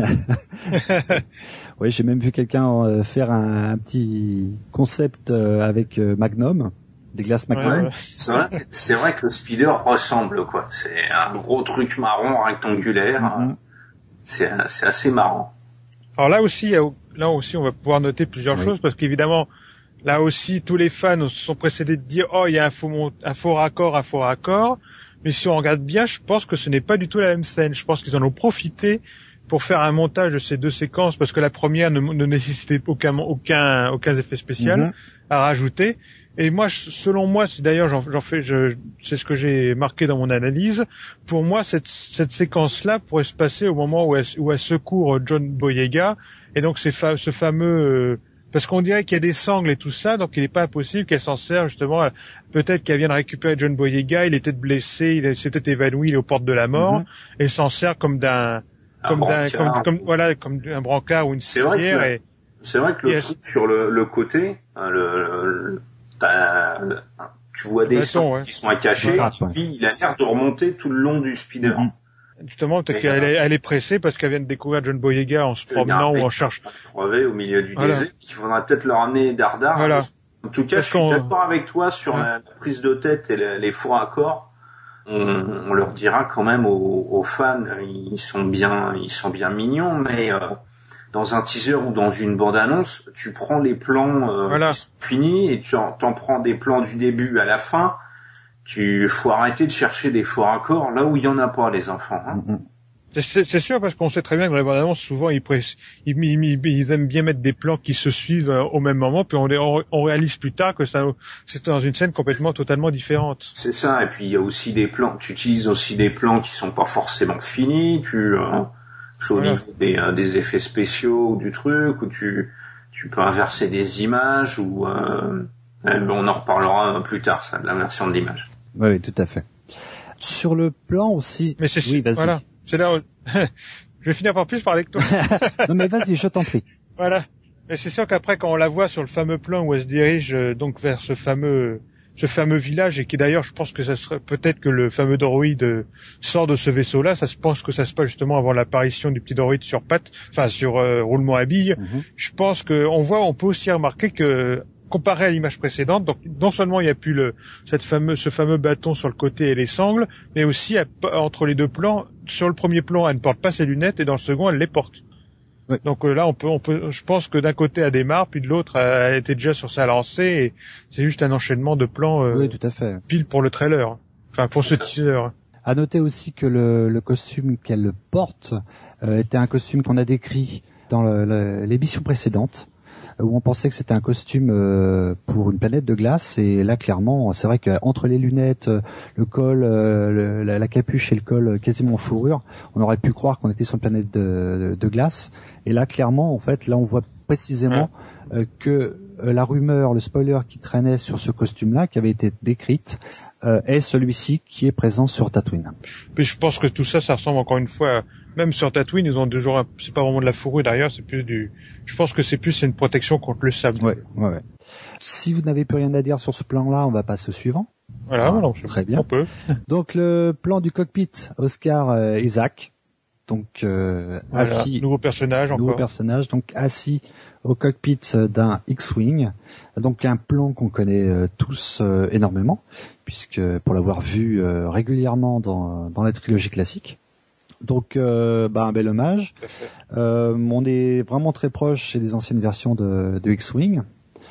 Oui, j'ai même vu quelqu'un euh, faire un, un petit concept euh, avec euh, Magnum, des glaces Magnum. Ouais, c'est vrai, c'est vrai que le speeder ressemble quoi. C'est un gros truc marron rectangulaire. Mm-hmm. C'est, c'est assez marrant. Alors là aussi, là aussi, on va pouvoir noter plusieurs oui. choses parce qu'évidemment, là aussi, tous les fans se sont précédés de dire oh, il y a un faux, mont- un faux raccord, un faux raccord. Mais si on regarde bien, je pense que ce n'est pas du tout la même scène. Je pense qu'ils en ont profité pour faire un montage de ces deux séquences parce que la première ne, ne nécessitait aucun, aucun, aucun effet spécial mm-hmm. à rajouter. Et moi, selon moi, c'est d'ailleurs, j'en, j'en fais, je, c'est ce que j'ai marqué dans mon analyse. Pour moi, cette, cette séquence-là pourrait se passer au moment où elle, où elle secourt John Boyega, et donc c'est fa- ce fameux, euh, parce qu'on dirait qu'il y a des sangles et tout ça, donc il n'est pas impossible qu'elle s'en serve justement. Peut-être qu'elle vient de récupérer John Boyega, il était blessé, il s'était évanoui, il est aux portes de la mort, mm-hmm. et s'en sert comme d'un, un comme brancard. d'un, comme, comme voilà, comme un brancard ou une civière. C'est, c'est vrai que le et truc elle... sur le, le côté, le, le tu vois des sons ouais. qui sont cachés, et puis il a l'air de remonter tout le long du speeder. Mm-hmm. Justement, peut-être qu'elle est, elle est pressée parce qu'elle vient de découvrir John Boyega en se promenant ou en cherchant. Trouvé au milieu du voilà. désert, il faudrait peut-être leur amener Dardar. Voilà. En tout cas, parce je suis qu'on... d'accord avec toi sur ouais. la prise de tête et les, les faux raccords. On, on leur dira quand même aux, aux fans, ils sont bien, ils sont bien mignons, mais euh, dans un teaser ou dans une bande-annonce, tu prends les plans euh, voilà. qui sont finis et tu en, t'en prends des plans du début à la fin. Tu faut arrêter de chercher des faux raccords là où il y en a pas, les enfants. Hein. Mm-hmm. C'est, c'est sûr parce qu'on sait très bien que dans les bandes-annonces, souvent ils, press, ils, ils, ils aiment bien mettre des plans qui se suivent euh, au même moment, puis on, on, on réalise plus tard que ça, c'est dans une scène complètement, totalement différente. C'est ça. Et puis il y a aussi des plans. Tu utilises aussi des plans qui sont pas forcément finis. Tu euh, au voilà. niveau des, euh, des effets spéciaux ou du truc, où tu tu peux inverser des images ou euh, on en reparlera plus tard, ça, de l'inversion de l'image. Oui, oui, tout à fait. Sur le plan aussi. Mais c'est oui, vas-y. Voilà. C'est là où... je vais finir par plus parler que toi. Non mais vas-y, je t'en prie. Voilà. Mais c'est sûr qu'après, quand on la voit sur le fameux plan où elle se dirige euh, donc vers ce fameux ce fameux village, et qui d'ailleurs, je pense que ça serait peut-être que le fameux droïde euh, sort de ce vaisseau-là. Ça se pense que ça se passe justement avant l'apparition du petit droïde sur pattes, enfin sur euh, roulement à billes. Mm-hmm. Je pense que on voit, on peut aussi remarquer que comparé à l'image précédente, donc non seulement il y a plus le cette fameux ce fameux bâton sur le côté et les sangles, mais aussi à, entre les deux plans, sur le premier plan elle ne porte pas ses lunettes et dans le second elle les porte. Oui. Donc euh, là on peut on peut je pense que d'un côté elle démarre, puis de l'autre elle était déjà sur sa lancée et c'est juste un enchaînement de plans euh, oui, tout à fait. Pile pour le trailer. Enfin pour ce teaser. À noter aussi que le, le costume qu'elle porte euh, était un costume qu'on a décrit dans le, le, l'émission précédente, où on pensait que c'était un costume euh, pour une planète de glace, et là clairement c'est vrai qu'entre les lunettes, le col, euh, le, la, la capuche et le col quasiment en fourrure, on aurait pu croire qu'on était sur une planète de, de, de glace, et là clairement en fait là on voit précisément euh, que euh, la rumeur, le spoiler qui traînait sur ce costume là qui avait été décrite euh, est celui-ci qui est présent sur Tatooine. Puis je pense que tout ça ça ressemble encore une fois à... Même sur Tatooine, ils ont toujours un... c'est pas vraiment de la fourrure derrière, c'est plus du, je pense que c'est plus c'est une protection contre le sable. Ouais, ouais, ouais. Si vous n'avez plus rien à dire sur ce plan-là, on va passer au suivant. Voilà, ah, voilà très bien. On peut. Donc le plan du cockpit, Oscar euh, Isaac, donc euh, voilà, assis, nouveau personnage nouveau encore. personnage, donc assis au cockpit d'un X-wing, donc un plan qu'on connaît euh, tous euh, énormément, puisque pour l'avoir vu euh, régulièrement dans dans la trilogie classique. Donc, euh, bah, un bel hommage. Euh, on est vraiment très proche des anciennes versions de, de X-Wing.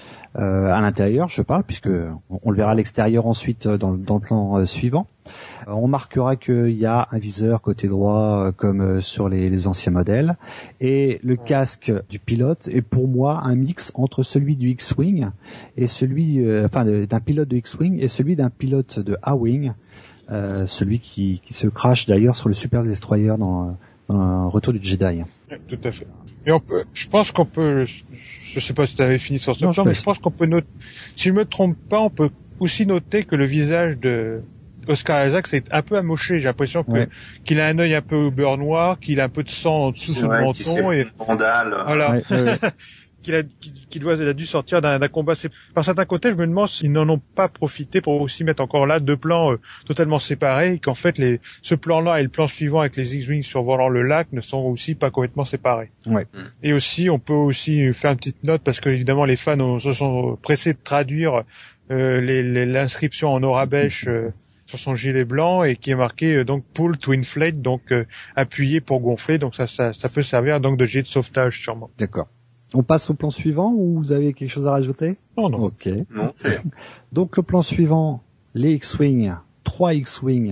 Euh, à l'intérieur, je parle, puisque on le verra à l'extérieur ensuite dans, dans le plan euh, suivant. Euh, on marquera qu'il y a un viseur côté droit, euh, comme euh, sur les, les anciens modèles, et le casque du pilote est pour moi un mix entre celui du X-Wing et celui, euh, enfin, d'un pilote de X-Wing et celui d'un pilote de A-Wing. Euh, celui qui, qui se crache d'ailleurs sur le Super Destroyer dans, dans Retour du Jedi. Oui, tout à fait. Et on peut, je pense qu'on peut, je sais pas si tu avais fini sur ce non, plan, je mais je pense qu'on peut noter, si je me trompe pas, on peut aussi noter que le visage de Oscar Isaac c'est un peu amoché. J'ai l'impression que ouais. qu'il a un œil un peu au beurre noir, qu'il a un peu de sang en dessous sous le menton et vandale. Voilà. Ouais, ouais, ouais. qu'il a, qu'il doit, il a dû sortir d'un, d'un combat. Par certains côtés, je me demande s'ils n'en ont pas profité pour aussi mettre encore là deux plans euh, totalement séparés, et qu'en fait, les, ce plan-là et le plan suivant avec les X-Wing survolant le lac ne sont aussi pas complètement séparés. Ouais. Et aussi, on peut aussi faire une petite note, parce que évidemment, les fans ont, se sont pressés de traduire euh, les, les, l'inscription en Orabèche euh, sur son gilet blanc, et qui est marqué euh, donc pull to inflate, donc euh, appuyé pour gonfler. Donc ça, ça, ça peut servir donc de gilet de sauvetage sûrement. D'accord. On passe au plan suivant, ou vous avez quelque chose à rajouter? Non, non. Ok. Non, c'est... Donc le plan suivant, les X-Wing, trois X-Wing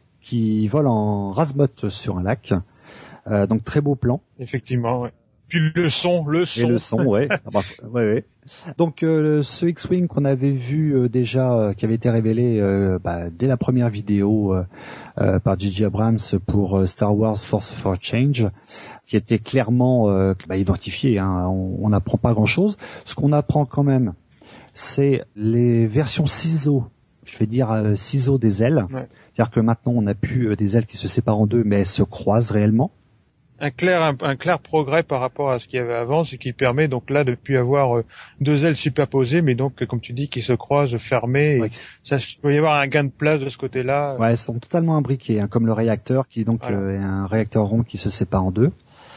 qui volent en rasmote sur un lac. Euh, donc très beau plan. Effectivement, ouais. Puis le son, le son. Et le son, ouais. Ah bah, ouais, ouais. Donc euh, ce X-Wing qu'on avait vu euh, déjà, euh, qui avait été révélé euh, bah, dès la première vidéo euh, euh, par J J Abrams pour euh, Star Wars Force for Change, qui était clairement euh, bah, identifié. Hein, on n'apprend pas grand-chose. Ce qu'on apprend quand même, c'est les versions ciseaux. Je vais dire euh, ciseaux des ailes. Ouais. C'est-à-dire que maintenant on n'a plus euh, des ailes qui se séparent en deux, mais elles se croisent réellement. Un clair, un, un clair progrès par rapport à ce qu'il y avait avant, ce qui permet donc là de plus avoir euh, deux ailes superposées, mais donc comme tu dis, qui se croisent fermées. Ouais. Ça, il peut y avoir un gain de place de ce côté-là. Ouais, elles sont totalement imbriquées, hein, comme le réacteur, qui est donc voilà. euh, un réacteur rond qui se sépare en deux.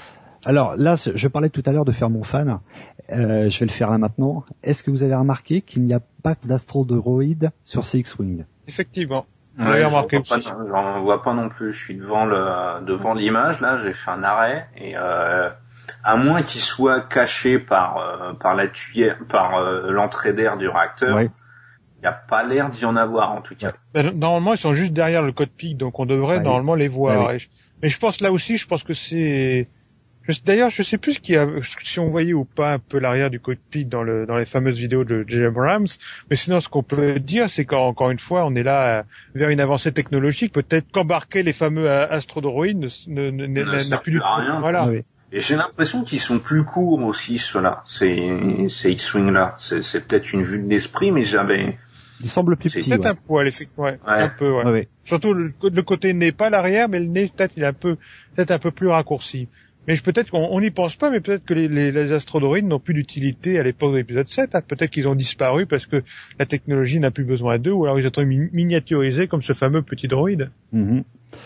Alors là, je parlais tout à l'heure de faire mon fan. Euh, je vais le faire là maintenant. Est-ce que vous avez remarqué qu'il n'y a pas d'astrodroïde sur ces X-Wing? Effectivement. Ouais, j'en, vois pas, j'en vois pas non plus. Je suis devant le devant l'image là. J'ai fait un arrêt et euh, à moins qu'il soit caché par euh, par la tuyère, par euh, l'entrée d'air du réacteur, il ouais. n'y a pas l'air d'y en avoir en tout cas. Ben, normalement, ils sont juste derrière le cockpit, donc on devrait ouais. normalement les voir. Ouais, oui. je, mais je pense là aussi, je pense que c'est. Je, d'ailleurs, je sais plus ce qu'il y a, si on voyait ou pas un peu l'arrière du cockpit dans le dans les fameuses vidéos de J J Abrams. Mais sinon, ce qu'on peut dire, c'est qu'encore une fois, on est là vers une avancée technologique. Peut-être qu'embarquer les fameux astrodroïdes ne, ne, ne, ne n'a plus du tout. Rien. Voilà. Oui. Et j'ai l'impression qu'ils sont plus courts aussi, ceux-là. Ces, ces X-Wing-là. C'est, c'est peut-être une vue de l'esprit, mais j'avais... Ils semblent plus petits, c'est peut-être ouais. un poil, effectivement, ouais, ouais. un peu, ouais. ouais, ouais. Surtout le, le côté nez, pas l'arrière, mais le nez, peut-être, il est un peu, peut-être un peu plus raccourci. Mais je, peut-être qu'on on n'y pense pas, mais peut-être que les, les, les astrodroïdes n'ont plus d'utilité à l'époque de l'épisode sept. Hein. Peut-être qu'ils ont disparu parce que la technologie n'a plus besoin d'eux, ou alors ils ont été miniaturisés comme ce fameux petit droïde. Mm-hmm.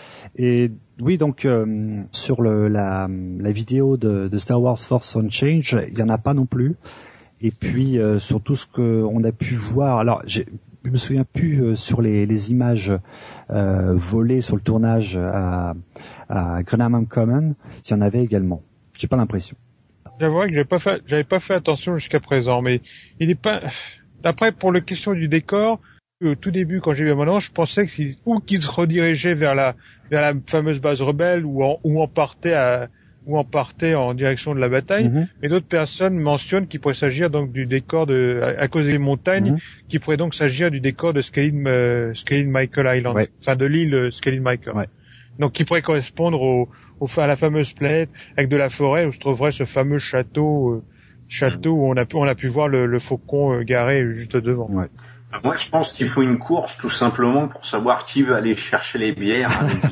Et oui, donc euh, sur le, la, la vidéo de, de Star Wars Force on Change, il y en a pas non plus. Et puis euh, sur tout ce qu'on a pu voir, alors j'ai, je me souviens plus euh, sur les, les images euh, volées sur le tournage à, à Grenham Common, s'il y en avait également. J'ai pas l'impression. J'avoue que j'avais pas fait, j'avais pas fait attention jusqu'à présent, mais il est pas. Après, pour la question du décor, au tout début, quand j'ai vu mon annonce, je pensais qu'il, ou qu'il se redirigeait vers la, vers la fameuse base rebelle, ou en, ou en partait à, où on partait en direction de la bataille, Mhm. et d'autres personnes mentionnent qu'il pourrait s'agir donc du décor de, à, à cause des montagnes, Mhm. qu'il pourrait donc s'agir du décor de Skellig euh, Skellig Michael Island, Ouais. enfin de l'île euh, Skellig Michael. Ouais. Donc qui pourrait correspondre au, au, à la fameuse planète avec de la forêt où se trouverait ce fameux château, euh, château où on a pu, on a pu voir le, le faucon euh, garé juste devant. Ouais. Moi, je pense qu'il faut une course, tout simplement, pour savoir qui va aller chercher les bières.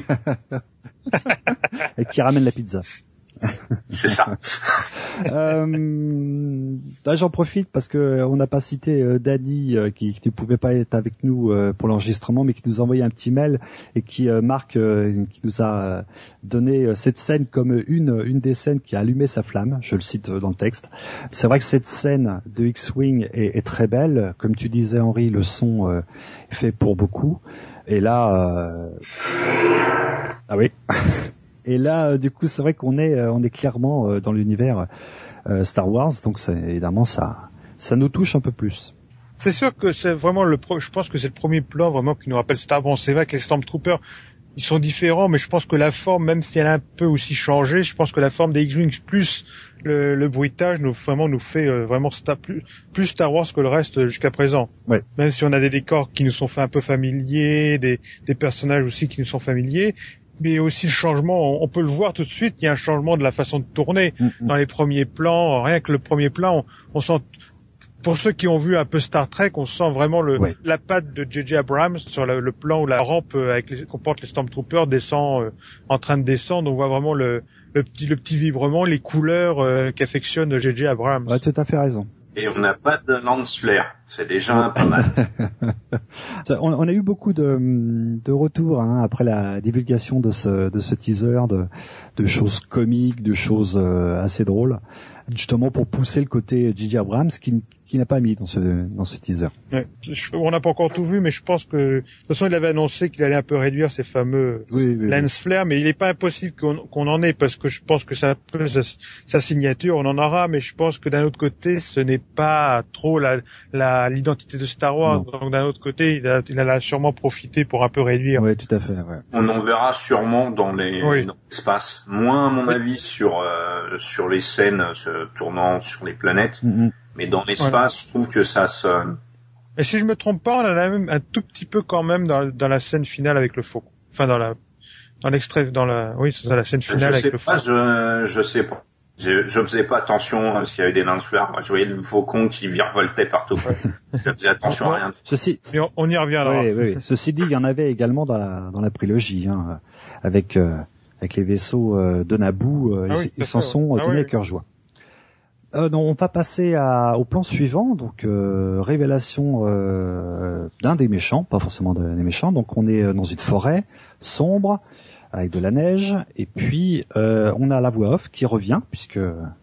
Et qui ramène la pizza. C'est ça. euh, là, j'en profite parce que on n'a pas cité euh, Daddy euh, qui, qui ne pouvait pas être avec nous euh, pour l'enregistrement, mais qui nous a envoyé un petit mail et qui euh, marque, euh, qui nous a euh, donné euh, cette scène comme une une des scènes qui a allumé sa flamme. Je le cite euh, dans le texte. C'est vrai que cette scène de X-Wing est, est très belle, comme tu disais, Henri. Le son euh, est fait pour beaucoup. Et là, euh... ah oui. Et là, euh, du coup, c'est vrai qu'on est, euh, on est clairement euh, dans l'univers euh, Star Wars, donc c'est, évidemment, ça, ça nous touche un peu plus. C'est sûr que c'est vraiment le, pro- je pense que c'est le premier plan vraiment qui nous rappelle Star Wars. C'est vrai que les Stormtroopers, ils sont différents, mais je pense que la forme, même si elle a un peu aussi changé, je pense que la forme des X-Wings plus le, le bruitage nous vraiment nous fait euh, vraiment Star, plus, plus Star Wars que le reste jusqu'à présent. Ouais. Même si on a des décors qui nous sont fait un peu familiers, des, des personnages aussi qui nous sont familiers. Mais aussi le changement, on peut le voir tout de suite, il y a un changement de la façon de tourner. Mm-hmm. Dans les premiers plans, rien que le premier plan, on, on sent, pour ceux qui ont vu un peu Star Trek, on sent vraiment le, ouais. la patte de J J Abrams sur le, le plan où la rampe avec les, qu'on porte les Stormtroopers descend, euh, en train de descendre, on voit vraiment le, le petit, le petit vibrement, les couleurs euh, qu'affectionne J J Abrams. Ouais, tout à fait raison. Et on n'a pas de lance flare, c'est déjà pas mal. on, on a eu beaucoup de, de retours hein, après la divulgation de ce, de ce teaser, de, de choses comiques, de choses euh, assez drôles, justement pour pousser le côté J J Abrams qui, qui n'a pas mis dans ce, dans ce teaser. Ouais, je, on n'a pas encore tout vu, mais je pense que de toute façon il avait annoncé qu'il allait un peu réduire ces fameux oui, oui, lens oui. flare, mais il n'est pas impossible qu'on, qu'on en ait parce que je pense que c'est un peu sa, sa signature, on en aura, mais je pense que d'un autre côté ce n'est pas trop la, la l'identité de Star Wars. Non. Donc d'un autre côté il a, il a sûrement profité pour un peu réduire. Oui, tout à fait. Ouais. On en verra sûrement dans les oui. dans l'espace, moins à mon oui. avis sur euh, sur les scènes se tournant sur les planètes. Mm-hmm. Mais dans l'espace, ouais. je trouve que ça sonne. Et si je me trompe pas, on en a même un tout petit peu quand même dans, dans la scène finale avec le faucon. Enfin, dans la, dans l'extrait, dans la, oui, c'est ça, la scène finale je avec sais le pas, faucon. Je, je sais pas. Je, je faisais pas attention hein, s'il y avait des lance-flammes. Je voyais le faucon qui virevoltait partout. Je faisais attention à rien. Ceci, mais on, on y reviendra. Oui, oui. Ceci dit, il y en avait également dans la, dans la prélogie, hein, avec, euh, avec les vaisseaux euh, de Naboo. Euh, ah ils, oui, ils s'en sont ah donnés oui, à cœur joie. Euh, donc on va passer à, au plan suivant, donc euh, révélation euh, d'un des méchants, pas forcément des méchants. Donc on est dans une forêt sombre avec de la neige, et puis euh, on a la voix off qui revient puisque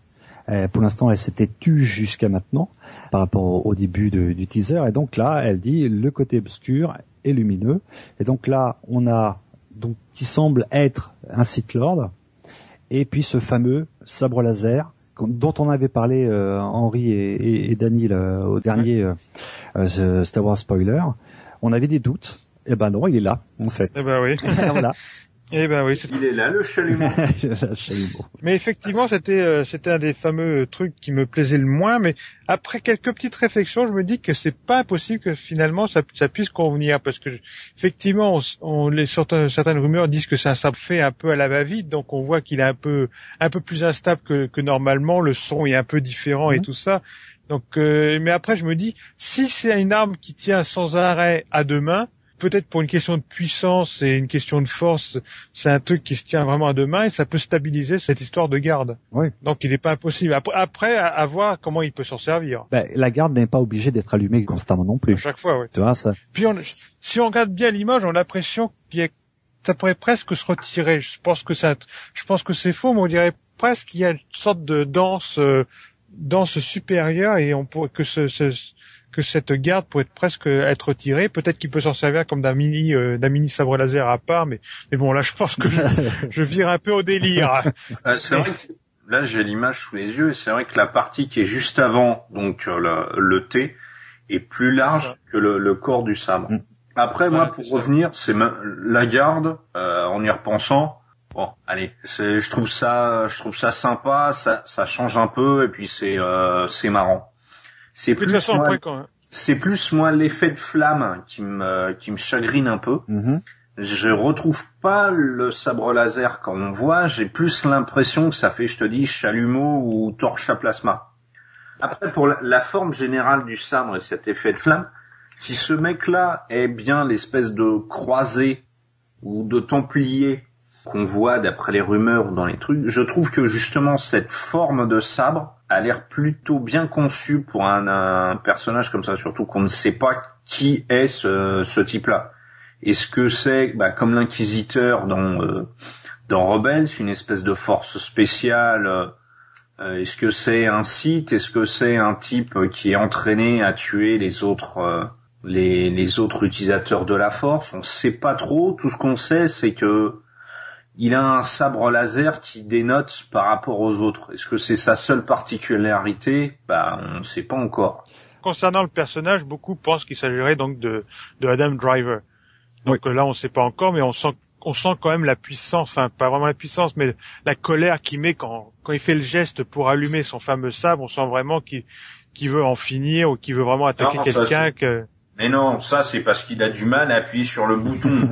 euh, pour l'instant elle s'était tue jusqu'à maintenant par rapport au, au début de, du teaser, et donc là elle dit le côté obscur et lumineux. Et donc là on a donc qui semble être un Sith Lord, et puis ce fameux sabre laser dont on avait parlé euh, Henri et, et, et Danny là, au dernier euh, euh, Star Wars spoiler. On avait des doutes. Et ben non, il est là en fait. Eh ben oui. Voilà. Eh ben oui. C'est... Il est là le chalumeau. le chalumeau. Mais effectivement, c'était euh, c'était un des fameux trucs qui me plaisait le moins. Mais après quelques petites réflexions, je me dis que c'est pas impossible que finalement ça, ça puisse convenir, parce que je, effectivement, on, on les certaines, certaines rumeurs disent que c'est un sabre fait un peu à la va-vite, donc on voit qu'il est un peu un peu plus instable que, que normalement. Le son est un peu différent mmh. et tout ça. Donc, euh, mais après je me dis, si c'est une arme qui tient sans arrêt à deux mains, peut-être pour une question de puissance et une question de force, c'est un truc qui se tient vraiment à deux mains et ça peut stabiliser cette histoire de garde. Oui. Donc il n'est pas impossible. Après, après à, à voir comment il peut s'en servir. Ben, la garde n'est pas obligée d'être allumée constamment non plus. À chaque fois, oui. Tu vois ça. Puis on, si on regarde bien l'image, on a l'impression qu'il y a, ça pourrait presque se retirer. Je pense que ça, je pense que c'est faux, mais on dirait presque qu'il y a une sorte de danse, euh, danse supérieure, et on pourrait que ce, ce que cette garde pourrait presque être retirée. Peut-être qu'il peut s'en servir comme d'un mini euh, d'un mini sabre laser à part, mais mais bon là je pense que je, je vire un peu au délire. Euh, c'est vrai que là j'ai l'image sous les yeux, et c'est vrai que la partie qui est juste avant, donc euh, le, le T, est plus large que le, le corps du sabre. Après, ouais, moi, pour revenir, c'est ma, la garde, euh, en y repensant, Bon, allez, c'est, je trouve ça, je trouve ça sympa, ça, ça change un peu, et puis c'est, euh, c'est marrant. C'est plus, façon, moi, après, quand... c'est plus moi l'effet de flamme qui me, qui me chagrine un peu. Mm-hmm. Je retrouve pas le sabre laser quand on voit, j'ai plus l'impression que ça fait, je te dis, chalumeau ou torche à plasma. Après, pour la, la forme générale du sabre et cet effet de flamme, si ce mec-là est bien l'espèce de croisé ou de templier qu'on voit d'après les rumeurs ou dans les trucs, je trouve que justement cette forme de sabre a l'air plutôt bien conçue pour un, un personnage comme ça, surtout qu'on ne sait pas qui est ce, ce type-là. Est-ce que c'est, bah, comme l'inquisiteur dans euh, dans Rebels, une espèce de force spéciale euh, est-ce que c'est un Sith? Est-ce que c'est un type qui est entraîné à tuer les autres euh, les les autres utilisateurs de la force? On sait pas trop. Tout ce qu'on sait, c'est que il a un sabre laser qui dénote par rapport aux autres. Est-ce que c'est sa seule particularité? Bah, on ne sait pas encore. Concernant le personnage, beaucoup pensent qu'il s'agirait donc de de Adam Driver. Donc oui. Là, on ne sait pas encore, mais on sent, on sent quand même la puissance, enfin pas vraiment la puissance, mais la colère qu'il met quand, quand il fait le geste pour allumer son fameux sabre. On sent vraiment qu'il, qu'il veut en finir ou qu'il veut vraiment attaquer non, quelqu'un. Que... Mais non, ça c'est parce qu'il a du mal à appuyer sur le bouton.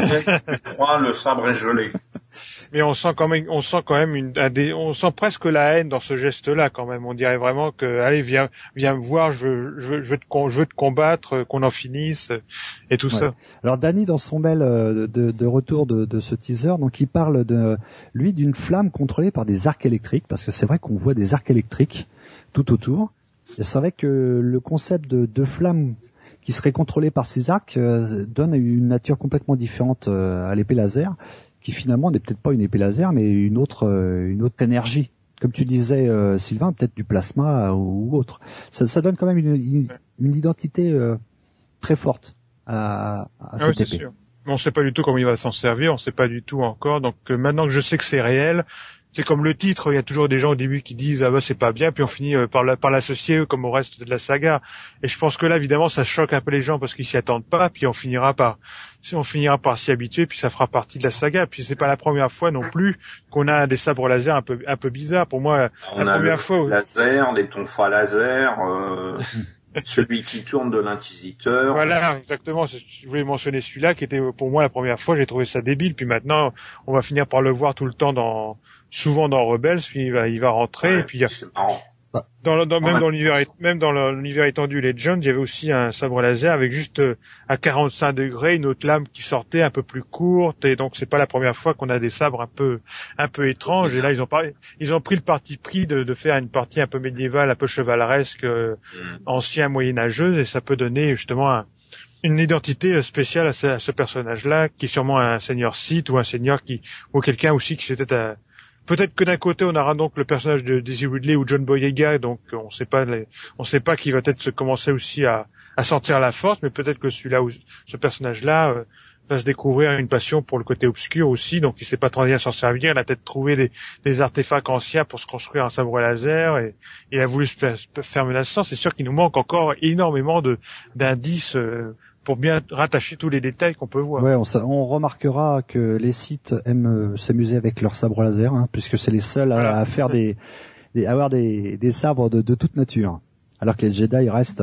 Je crois le sabre est gelé. Mais on sent quand même, on sent quand même une, un des, on sent presque la haine dans ce geste-là quand même. On dirait vraiment que, allez, viens, viens me voir, je veux, je veux, je veux te, je veux te combattre, qu'on en finisse et tout ouais. ça. Alors Danny, dans son mail de, de, de retour de, de ce teaser, donc il parle de lui d'une flamme contrôlée par des arcs électriques, parce que c'est vrai qu'on voit des arcs électriques tout autour. Et c'est vrai que le concept de, de flamme qui serait contrôlée par ces arcs euh, donne une nature complètement différente euh, à l'épée laser, qui finalement n'est peut-être pas une épée laser, mais une autre, euh, une autre énergie. Comme tu disais, euh, Sylvain, peut-être du plasma ou, ou autre. Ça, ça donne quand même une, une, une identité euh, très forte à, à cette ah oui, épée. Sûr. Mais on ne sait pas du tout comment il va s'en servir, on ne sait pas du tout encore. Donc euh, maintenant que je sais que c'est réel, c'est comme le titre, il y a toujours des gens au début qui disent ah bah c'est pas bien, puis on finit euh, par, la, par l'associer comme au reste de la saga. Et je pense que là évidemment ça choque un peu les gens parce qu'ils s'y attendent pas, puis on finira par on finira par s'y habituer, puis ça fera partie de la saga. Puis c'est pas la première fois non plus qu'on a des sabres laser un peu un peu bizarres. Pour moi, on la a première le fois laser, les tonfas laser. Euh... Celui qui tourne de l'inquisiteur. Voilà, exactement. Je voulais mentionner celui-là qui était pour moi la première fois. J'ai trouvé ça débile. Puis maintenant, on va finir par le voir tout le temps dans, souvent dans Rebels. Puis il va, il va rentrer. Ouais, et puis il y a, c'est marrant. dans, dans, même dans l'univers, même dans l'univers étendu Legends, il y avait aussi un sabre laser avec juste à quarante-cinq degrés une autre lame qui sortait un peu plus courte. Et donc c'est pas la première fois qu'on a des sabres un peu, un peu étranges. Et là ils ont pas, ils ont pris le parti pris de, de faire une partie un peu médiévale, un peu chevaleresque, euh, mm. ancien moyenâgeuse, et ça peut donner justement un, une identité spéciale à ce, à ce personnage-là, qui est sûrement un seigneur Sith ou un seigneur qui, ou quelqu'un aussi qui s'était à, peut-être que d'un côté on aura donc le personnage de Daisy Ridley ou John Boyega, donc on sait pas, les, on sait pas qui va peut-être commencer aussi à, à sentir la force, mais peut-être que celui-là, ou ce personnage-là, euh, va se découvrir une passion pour le côté obscur aussi, donc il sait pas très bien s'en servir. Il a peut-être trouvé des, des artefacts anciens pour se construire un sabre laser, et il a voulu se faire, faire menaçant. C'est sûr qu'il nous manque encore énormément de d'indices. Euh, pour bien rattacher tous les détails qu'on peut voir. Ouais, on, on remarquera que les Sith aiment euh, s'amuser avec leurs sabres laser, hein, puisque c'est les seuls à, voilà. à faire des, des à avoir des, des sabres de, de toute nature, alors que les Jedi restent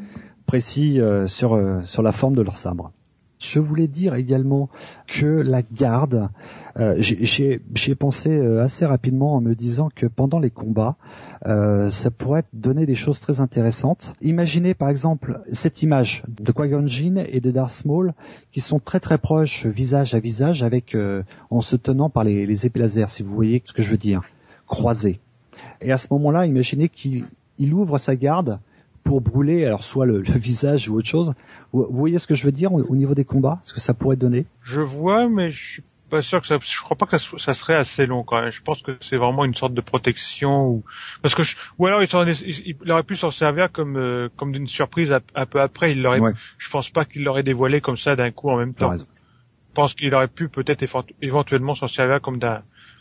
précis euh, sur euh, sur la forme de leurs sabres. Je voulais dire également que la garde, euh, j'ai, j'ai pensé euh, assez rapidement en me disant que pendant les combats, euh, ça pourrait donner des choses très intéressantes. Imaginez par exemple cette image de Qui-Gon Jinn et de Darth Maul qui sont très très proches visage à visage, avec euh, en se tenant par les, les épées laser, si vous voyez ce que je veux dire, croisés. Et à ce moment-là, imaginez qu'il il ouvre sa garde pour brûler, alors soit le, le visage ou autre chose. Vous, vous voyez ce que je veux dire au, au niveau des combats, ce que ça pourrait donner? Je vois, mais je suis pas sûr que ça, je crois pas que ça, ça serait assez long quand même. Je pense que c'est vraiment une sorte de protection, ou parce que je, ou alors il, il, il aurait pu s'en servir comme euh, comme d'une surprise un, un peu après. Il l'aurait, ouais. Je pense pas qu'il l'aurait dévoilé comme ça d'un coup en même temps. Je pense qu'il aurait pu peut-être éventuellement s'en servir comme d'un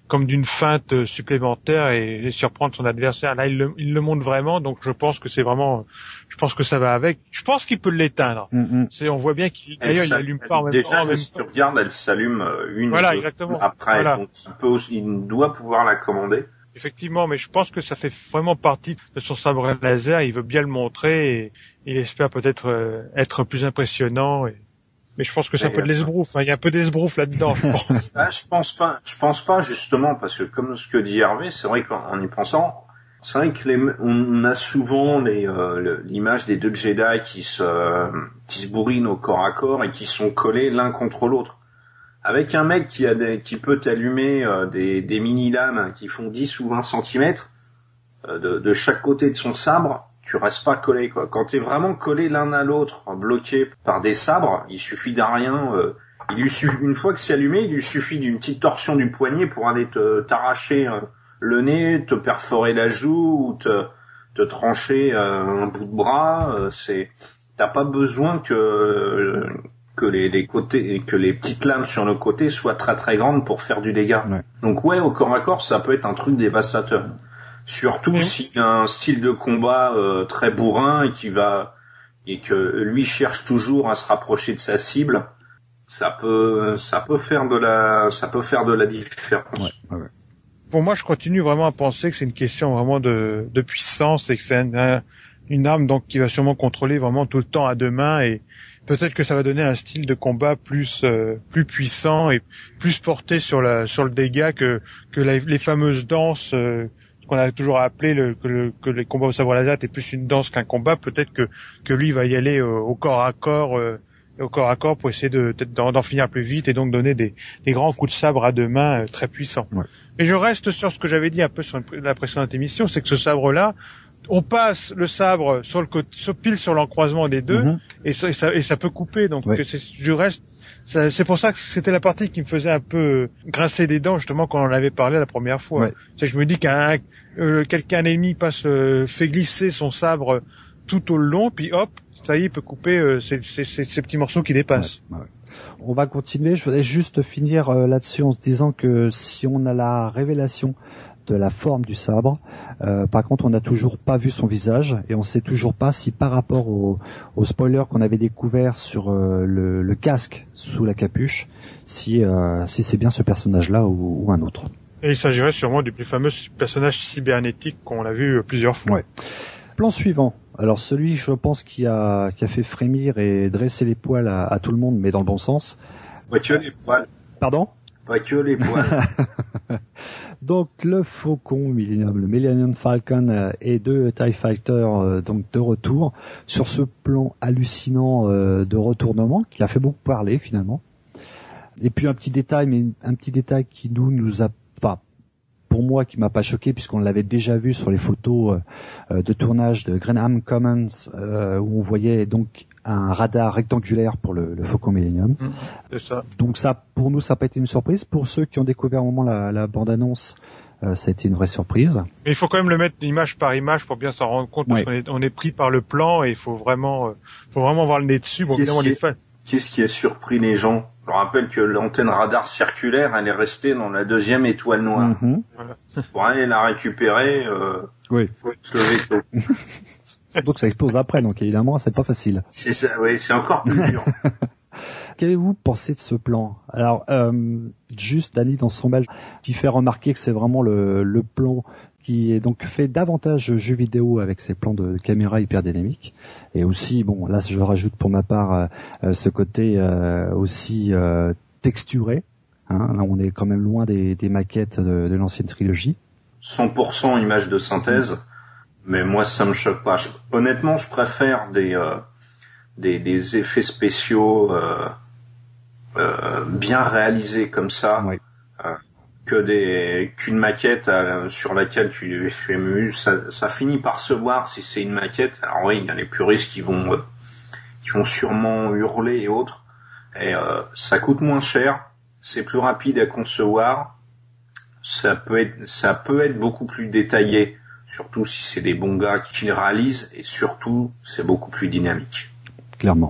comme d'une feinte supplémentaire et, et surprendre son adversaire. Là, il le, il le montre vraiment, donc je pense que c'est vraiment, je pense que ça va avec. Je pense qu'il peut l'éteindre. Mm-hmm. C'est, on voit bien qu'il, d'ailleurs, il allume pas en même déjà, temps. En même si temps. tu regardes, elle s'allume une voilà, deux exactement. après, voilà. donc il peut aussi, il doit pouvoir la commander. Effectivement, mais je pense que ça fait vraiment partie de son sabre laser. Il veut bien le montrer et il espère peut-être euh, être plus impressionnant. Et... Mais je pense que c'est un peu de l'esbrouf. Hein. Il y a un peu d'esbrouf là-dedans, je pense. Ah, je pense pas. Je pense pas justement parce que comme ce que dit Hervé, c'est vrai qu'en y pensant, c'est vrai que les, on a souvent les, euh, l'image des deux Jedi qui se qui se bourrinent au corps à corps et qui sont collés l'un contre l'autre. Avec un mec qui a des, qui peut t'allumer euh, des, des mini lames qui font dix ou vingt centimètres euh, de, de chaque côté de son sabre, tu restes pas collé, quoi. Quand t'es vraiment collé l'un à l'autre, bloqué par des sabres, il suffit d'un rien. Euh, il lui suffit, une fois que c'est allumé, il lui suffit d'une petite torsion du poignet pour aller te t'arracher euh, le nez, te perforer la joue ou te, te trancher euh, un bout de bras. Euh, c'est, t'as pas besoin que euh, que les, les côtés, que les petites lames sur le côté soient très très grandes pour faire du dégât. Ouais. Donc ouais, au corps à corps, ça peut être un truc dévastateur. Surtout mmh. s'il a un style de combat euh, très bourrin et qui va et que lui cherche toujours à se rapprocher de sa cible, ça peut ça peut faire de la ça peut faire de la différence. Ouais, ouais. Pour moi, je continue vraiment à penser que c'est une question vraiment de de puissance et que c'est un, un, une arme donc qui va sûrement contrôler vraiment tout le temps à deux mains et peut-être que ça va donner un style de combat plus euh, plus puissant et plus porté sur la sur le dégât que que la, les fameuses danses euh, qu'on a toujours appelé le, que, le, que les combats au sabre laser étaient plus une danse qu'un combat. Peut-être que que lui va y aller euh, au corps à corps euh, au corps à corps pour essayer de peut-être d'en, d'en finir plus vite et donc donner des des grands coups de sabre à deux mains euh, très puissants. Ouais. Mais je reste sur ce que j'avais dit un peu sur la précédente émission, c'est que ce sabre là, on passe le sabre sur le côté, sur, pile sur l'encroisement des deux, mmh. et, ça, et, ça, et ça peut couper. Donc, ouais. c'est, je reste. Ça, c'est pour ça que c'était la partie qui me faisait un peu grincer des dents justement quand on en avait parlé la première fois. Ouais. C'est, je me dis qu'un euh, quelqu'un ennemi passe, euh, fait glisser son sabre tout au long, puis hop, ça y est, il peut couper euh, ces, ces, ces, ces petits morceaux qui dépassent. Ouais. Ouais. On va continuer. Je voudrais juste finir euh, là-dessus en se disant que si on a la révélation de la forme du sabre. Euh, par contre, on n'a toujours pas vu son visage et on sait toujours pas si par rapport au, au spoiler qu'on avait découvert sur euh, le, le casque sous la capuche, si euh, si c'est bien ce personnage-là ou, ou un autre. Et il s'agirait sûrement du plus fameux personnage cybernétique qu'on a vu plusieurs fois. Ouais. Plan suivant. Alors celui, je pense, qui a qui a fait frémir et dresser les poils à, à tout le monde, mais dans le bon sens. Pas que les poils. Pardon ? Pas que les poils. Donc le Faucon Millennium, le Millennium Falcon euh, et deux TIE Fighters euh, donc de retour sur ce plan hallucinant euh, de retournement qui a fait beaucoup parler finalement. Et puis un petit détail, mais un petit détail qui nous nous a pas, pour moi, qui m'a pas choqué puisqu'on l'avait déjà vu sur les photos euh, de tournage de Greenham Commons euh, où on voyait donc un radar rectangulaire pour le, le Faucon Millennium. Mmh, c'est ça. Donc ça, pour nous, ça n'a pas été une surprise. Pour ceux qui ont découvert au moment la, la bande-annonce, euh, ça a été une vraie surprise. Mais il faut quand même le mettre image par image pour bien s'en rendre compte, parce oui. qu'on est, on est pris par le plan et il faut vraiment, euh, faut vraiment voir le nez dessus. Bon, évidemment, les fans. Qu'est-ce qui a surpris les gens? Je rappelle que l'antenne radar circulaire, elle est restée dans la deuxième étoile noire. Mm-hmm. Voilà. Pour aller la récupérer, euh, oui. faut se lever tôt. Donc ça explose après, donc évidemment c'est pas facile. C'est ça, oui, c'est encore plus dur. Qu'avez-vous pensé de ce plan? Alors, euh, juste Danny dans son mail qui fait remarquer que c'est vraiment le, le plan qui est donc fait davantage jeu vidéo avec ses plans de caméra hyper dynamiques et aussi, bon, là je rajoute pour ma part euh, ce côté euh, aussi euh, texturé. Hein, là on est quand même loin des, des maquettes de, de l'ancienne trilogie. cent pour cent images de synthèse. Mais moi, ça me choque pas. Je, honnêtement, je préfère des euh, des, des effets spéciaux euh, euh, bien réalisés comme ça oui. euh, que des qu'une maquette euh, sur laquelle tu fais muse. Ça, ça finit par se voir si c'est une maquette. Alors oui, il y a les puristes qui vont euh, qui vont sûrement hurler et autres. Et euh, ça coûte moins cher, c'est plus rapide à concevoir. Ça peut être ça peut être beaucoup plus détaillé. Surtout si c'est des bons gars qui le réalisent, et surtout, c'est beaucoup plus dynamique. Clairement.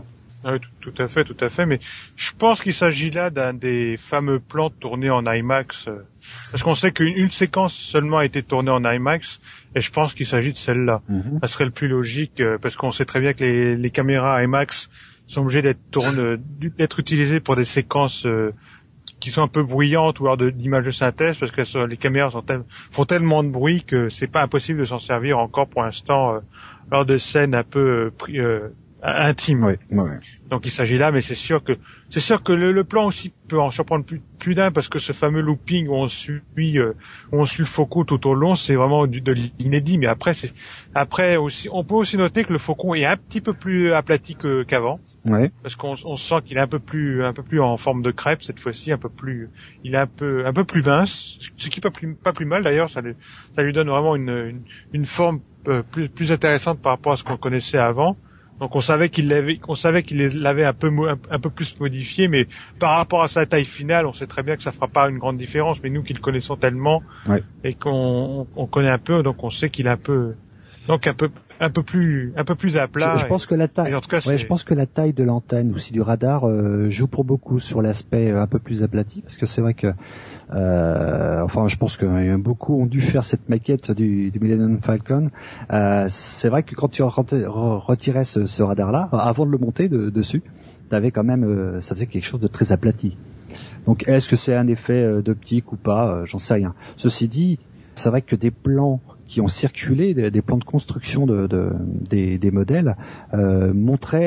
Oui, tout, tout à fait, tout à fait. Mais je pense qu'il s'agit là d'un des fameux plans tournés en IMAX. Euh, parce qu'on sait qu'une une séquence seulement a été tournée en IMAX, et je pense qu'il s'agit de celle-là. Mm-hmm. Ça serait le plus logique, euh, parce qu'on sait très bien que les, les caméras IMAX sont obligées d'être tournées, d'être utilisées pour des séquences euh, qui sont un peu bruyantes ou alors de, d'images de synthèse, parce que les caméras sont tel, font tellement de bruit que c'est pas impossible de s'en servir encore pour l'instant euh, lors de scènes un peu euh, euh, intimes. Oui, oui. Donc il s'agit là, mais c'est sûr que c'est sûr que le, le plan aussi peut en surprendre plus, plus d'un, parce que ce fameux looping où on suit euh, où on suit le faucon tout au long, c'est vraiment du, de l'inédit. Mais après, c'est après aussi, on peut aussi noter que le faucon est un petit peu plus aplati que, qu'avant, ouais. Parce qu'on on sent qu'il est un peu plus un peu plus en forme de crêpe cette fois-ci, un peu plus, il est un peu un peu plus mince, ce qui est pas plus pas plus mal d'ailleurs. Ça lui, ça lui donne vraiment une une, une forme euh, plus plus intéressante par rapport à ce qu'on connaissait avant. Donc on savait qu'il l'avait, on savait qu'il l'avait un peu un, un peu plus modifié, mais par rapport à sa taille finale, on sait très bien que ça fera pas une grande différence. Mais nous qui le connaissons tellement, ouais. Et qu'on on connaît un peu, donc on sait qu'il est un peu, donc un peu un peu plus un peu plus à plat. Je, je pense et, que la taille, en tout cas, ouais, je pense que la taille de l'antenne aussi du radar euh, joue pour beaucoup sur l'aspect euh, un peu plus aplati, parce que c'est vrai que Euh, enfin, je pense que euh, beaucoup ont dû faire cette maquette du, du Millennium Falcon. Euh, c'est vrai que quand tu retirais ce, ce radar-là, avant de le monter de, dessus, t'avais quand même, euh, ça faisait quelque chose de très aplati. Donc, est-ce que c'est un effet euh, d'optique ou pas euh, J'en sais rien. Ceci dit, c'est vrai que des plans qui ont circulé, des, des plans de construction de, de, des, des modèles, euh, montraient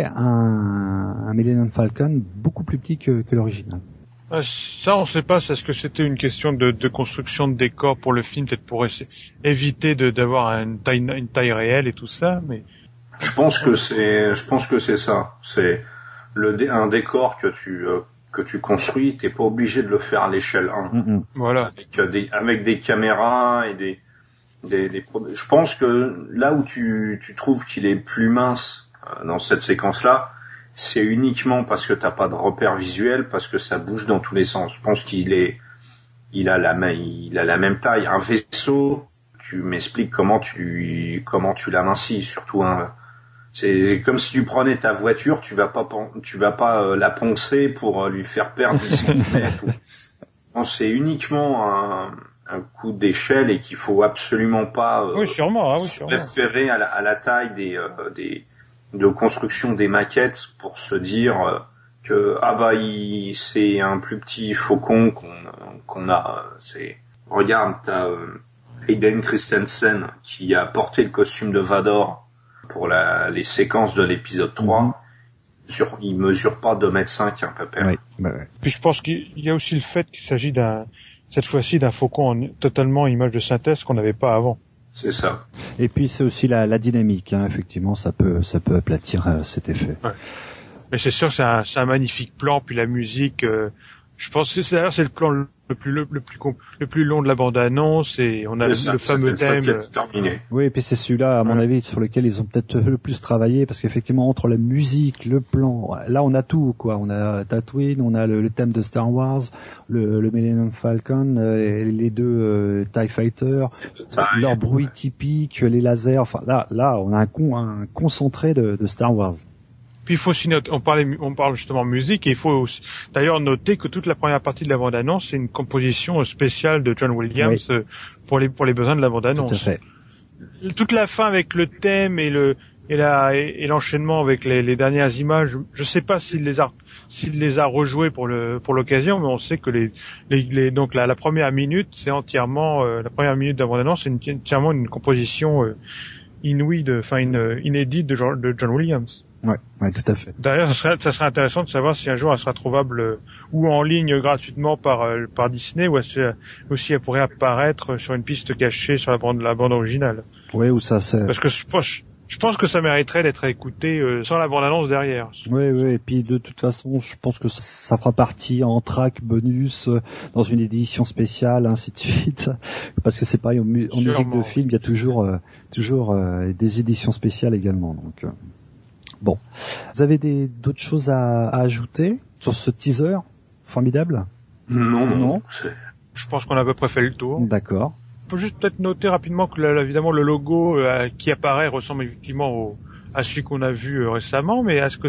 un, un Millennium Falcon beaucoup plus petit que, que l'original. Ça, on sait pas. Est-ce que c'était une question de, de construction de décor pour le film, peut-être pour essayer, éviter de, d'avoir une taille, une taille réelle et tout ça, mais. Je pense que c'est, je pense que c'est ça. C'est le, un décor que tu, euh, que tu construis, t'es pas obligé de le faire à l'échelle un. Mm-hmm. Voilà. Avec des, avec des caméras et des, des, des, je pense que là où tu, tu trouves qu'il est plus mince euh, dans cette séquence-là, c'est uniquement parce que t'as pas de repère visuel, parce que ça bouge dans tous les sens. Je pense qu'il est, il a la même, il a la même taille. Un vaisseau, tu m'expliques comment tu, comment tu l'amincis, surtout un, c'est comme si tu prenais ta voiture, tu vas pas, tu vas pas euh, la poncer pour euh, lui faire perdre dix centimètres. Non, c'est uniquement un, un coup d'échelle et qu'il faut absolument pas, euh, oui, sûrement, ah, oui, se sûrement. référer à la, à la taille des, euh, des, de construction des maquettes pour se dire que ah bah il, c'est un plus petit faucon qu'on qu'on a. C'est regarde, t'as euh, Hayden Christensen qui a porté le costume de Vador pour la, les séquences de l'épisode trois. Mm-hmm. Sur, il mesure pas deux mètres cinq, un peu père. Oui, bah ouais. Puis je pense qu'il y a aussi le fait qu'il s'agit d'un, cette fois-ci d'un faucon en, totalement image de synthèse qu'on n'avait pas avant. C'est ça. Et puis c'est aussi la, la dynamique, hein. Effectivement, ça peut, ça peut aplatir euh, cet effet. Ouais. Mais c'est sûr, c'est un, c'est un magnifique plan. Puis la musique, euh, je pense que c'est d'ailleurs c'est le plan le plus le, le plus le plus long de la bande-annonce, et on a le, ça, le fameux thème. Terminé. Oui, et puis c'est celui-là, à mon ouais. avis, sur lequel ils ont peut-être le plus travaillé, parce qu'effectivement entre la musique, le plan, là on a tout, quoi. On a Tatooine, on a le, le thème de Star Wars, le, le Millennium Falcon, euh, les deux euh, TIE Fighters, ah, leur bruit ouais. typique, les lasers. Enfin là, là, on a un, con, un concentré de, de Star Wars. Puis il faut aussi noter, on parle, on parle justement musique, et il faut aussi, d'ailleurs noter que toute la première partie de la bande-annonce, c'est une composition spéciale de John Williams oui. pour les pour les besoins de la bande-annonce. Tout à fait. Toute la fin avec le thème et le et la et, et l'enchaînement avec les, les dernières images, je sais pas s'il les a s'il les a rejouées pour le pour l'occasion, mais on sait que les les, les donc la, la première minute, c'est entièrement euh, la première minute de la bande-annonce, c'est une, entièrement une composition euh, inouïe, de, enfin une inédite de, de John Williams. Ouais, ouais, tout à fait. D'ailleurs, ça serait, ça serait intéressant de savoir si un jour elle sera trouvable euh, ou en ligne gratuitement par euh, par Disney, ou si, aussi elle pourrait apparaître sur une piste cachée sur la bande la bande originale. Oui, ou ça c'est. Parce que je pense, je pense que ça mériterait d'être écouté euh, sans la bande annonce derrière. Oui, oui. Et puis de toute façon, je pense que ça, ça fera partie en track bonus euh, dans une édition spéciale, ainsi de suite. Parce que c'est pareil en, mu- en musique de film, il y a toujours euh, toujours euh, des éditions spéciales également. Donc. Euh... Bon, vous avez des d'autres choses à, à ajouter sur ce teaser formidable? Non, non. Je pense qu'on a à peu près fait le tour. D'accord. On peut juste peut-être noter rapidement que là, évidemment le logo euh, qui apparaît ressemble effectivement au, à celui qu'on a vu euh, récemment, mais est-ce que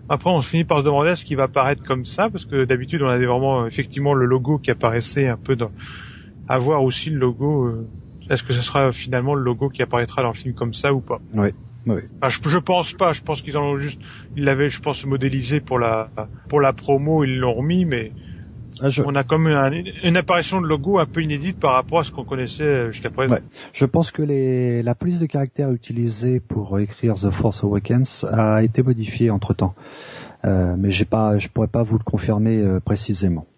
Après, on se finit par se demander est-ce qu'il va apparaître comme ça, parce que d'habitude, on avait vraiment effectivement le logo qui apparaissait un peu dans... À voir aussi le logo. Euh... Est-ce que ce sera finalement le logo qui apparaîtra dans le film comme ça ou pas? Oui. Oui. Enfin, je, je pense pas. Je pense qu'ils en ont juste, ils l'avaient, je pense, modélisé pour la pour la promo, ils l'ont remis, mais ah, je... on a comme un, une apparition de logo un peu inédite par rapport à ce qu'on connaissait jusqu'à présent. Ouais. Je pense que les la police de caractère utilisée pour écrire The Force Awakens a été modifiée entre temps, euh, mais j'ai pas, je pourrais pas vous le confirmer euh, précisément.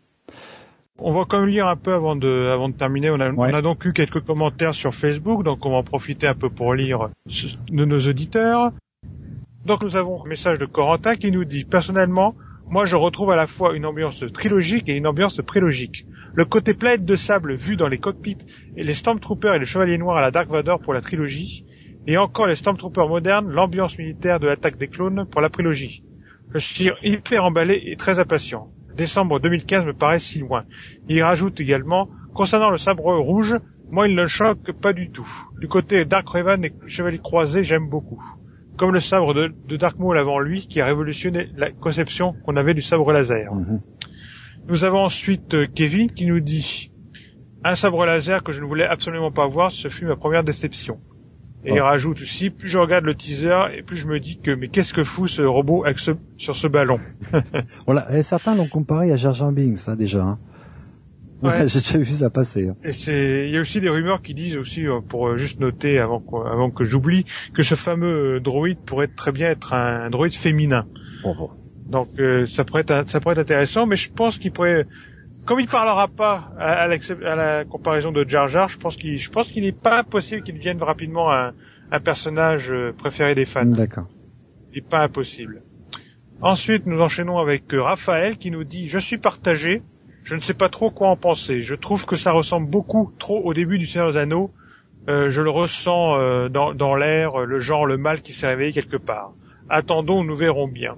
On va quand même lire un peu avant de, avant de terminer. On a, ouais. on a donc eu quelques commentaires sur Facebook, donc on va en profiter un peu pour lire de nos auditeurs. Donc nous avons un message de Corentin qui nous dit « Personnellement, moi je retrouve à la fois une ambiance trilogique et une ambiance prélogique. Le côté planète de sable vu dans les cockpits et les Stormtroopers et les Chevaliers Noirs à la Dark Vador pour la trilogie, et encore les Stormtroopers modernes, l'ambiance militaire de l'attaque des clones pour la prélogie. Je suis hyper emballé et très impatient. Décembre deux mille quinze me paraît si loin. » Il rajoute également, concernant le sabre rouge, moi il ne choque pas du tout. Du côté Dark Revan et Chevalier Croisé, j'aime beaucoup. Comme le sabre de, de Dark Maul avant lui, qui a révolutionné la conception qu'on avait du sabre laser. Mm-hmm. Nous avons ensuite euh, Kevin qui nous dit, un sabre laser que je ne voulais absolument pas voir, ce fut ma première déception. Et oh. Il rajoute aussi, plus je regarde le teaser, et plus je me dis que, mais qu'est-ce que fout ce robot avec ce, sur ce ballon? Voilà, et certains l'ont comparé à Jar Jar Binks, ça, déjà, hein. Ouais. J'ai déjà vu ça passer. Hein. Et c'est, il y a aussi des rumeurs qui disent aussi, pour juste noter avant, avant que j'oublie, que ce fameux droïde pourrait très bien être un droïde féminin. Bon, bon. Donc, euh, ça pourrait être, ça pourrait être intéressant, mais je pense qu'il pourrait, comme il parlera pas à, à, à la comparaison de Jar Jar, je pense qu'il, je pense qu'il n'est pas impossible qu'il devienne rapidement un, un personnage préféré des fans. D'accord. Il n'est pas impossible. Ensuite, nous enchaînons avec Raphaël qui nous dit, je suis partagé, je ne sais pas trop quoi en penser. Je trouve que ça ressemble beaucoup trop au début du Seigneur des Anneaux. Euh, je le ressens euh, dans, dans l'air, le genre, le mal qui s'est réveillé quelque part. Attendons, nous verrons bien.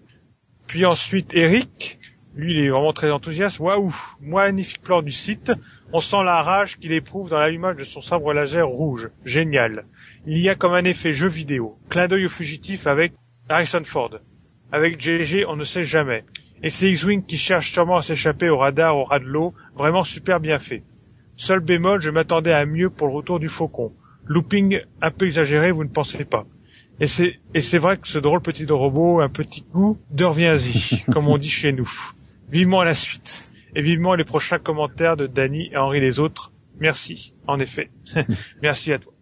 Puis ensuite, Eric, lui, il est vraiment très enthousiaste. Waouh, magnifique plan du site. On sent la rage qu'il éprouve dans l'allumage de son sabre laser rouge. Génial. Il y a comme un effet jeu vidéo. Clin d'œil au fugitif avec Harrison Ford. Avec J G, on ne sait jamais. Et c'est X-Wing qui cherche sûrement à s'échapper au radar, au ras de l'eau. Vraiment super bien fait. Seul bémol, je m'attendais à mieux pour le retour du Faucon. Looping un peu exagéré, vous ne pensez pas. Et c'est, et c'est vrai que ce drôle petit robot, un petit coup, de reviens-y, comme on dit chez nous. Vivement à la suite. Et vivement les prochains commentaires de Danny et Henri les autres. Merci, en effet. Merci à toi.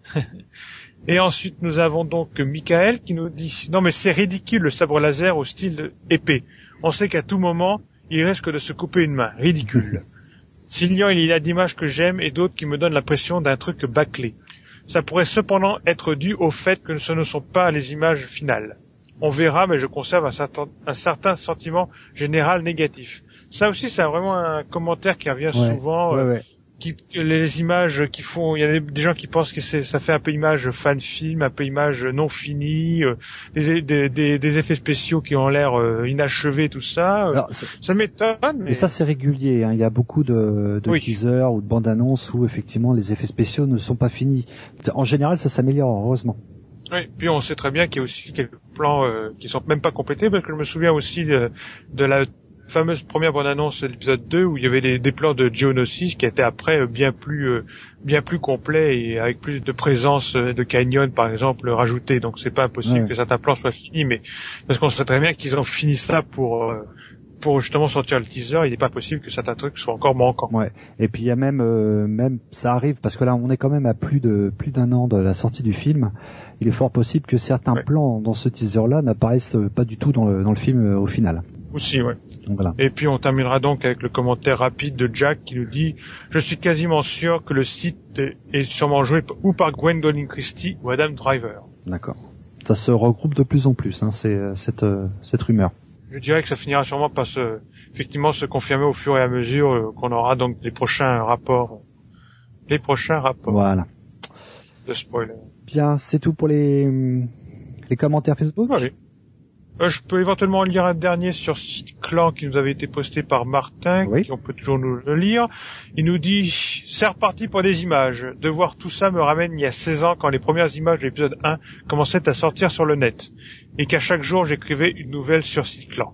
Et ensuite, nous avons donc Michael qui nous dit « Non mais c'est ridicule le sabre laser au style épée. On sait qu'à tout moment, il risque de se couper une main. Ridicule. S'il y a, il y a d'images que j'aime et d'autres qui me donnent l'impression d'un truc bâclé. Ça pourrait cependant être dû au fait que ce ne sont pas les images finales. On verra, mais je conserve un certain, un certain sentiment général négatif. » Ça aussi, c'est vraiment un commentaire qui revient ouais, souvent. Ouais, euh, ouais. Qui, les images qui font, il y a des gens qui pensent que c'est, ça fait un peu image fan film, un peu image non finie, euh, des, des, des, des effets spéciaux qui ont l'air euh, inachevés, tout ça. Euh, Alors, ça m'étonne. Mais... Et ça c'est régulier. Hein. Il y a beaucoup de, de oui. teasers ou de bandes annonces où effectivement les effets spéciaux ne sont pas finis. En général, ça s'améliore heureusement. Oui. Puis on sait très bien qu'il y a aussi quelques plans euh, qui sont même pas complétés, parce que je me souviens aussi de, de la fameuse première bande-annonce de l'épisode deux où il y avait les, des plans de Geonosis qui étaient après bien plus euh, bien plus complets et avec plus de présence de canyon par exemple rajouté. Donc c'est pas impossible ouais. que certains plans soient finis, mais parce qu'on sait très bien qu'ils ont fini ça pour euh, pour justement sortir le teaser. Il n'est pas possible que certains trucs soient encore manquants. Ouais. Et puis il y a même euh, même ça arrive parce que là on est quand même à plus de plus d'un an de la sortie du film. Il est fort possible que certains ouais. plans dans ce teaser là n'apparaissent pas du tout dans le dans le film euh, au final. Aussi, ouais. Donc, voilà. Et puis on terminera donc avec le commentaire rapide de Jack qui nous dit « Je suis quasiment sûr que le site est sûrement joué ou par Gwendolyn Christie ou Adam Driver. » D'accord. Ça se regroupe de plus en plus, hein, c'est, cette, euh, cette rumeur. Je dirais que ça finira sûrement par se, effectivement se confirmer au fur et à mesure euh, qu'on aura donc les prochains rapports. Les prochains rapports. Voilà. De spoiler. Bien, c'est tout pour les, les commentaires Facebook. Allez. Euh, je peux éventuellement en lire un dernier sur Site Clan qui nous avait été posté par Martin, oui. qui on peut toujours nous le lire. Il nous dit « C'est reparti pour des images. De voir tout ça me ramène il y a seize ans quand les premières images de l'épisode un commençaient à sortir sur le net. et qu'à chaque jour j'écrivais une nouvelle sur Cyclan.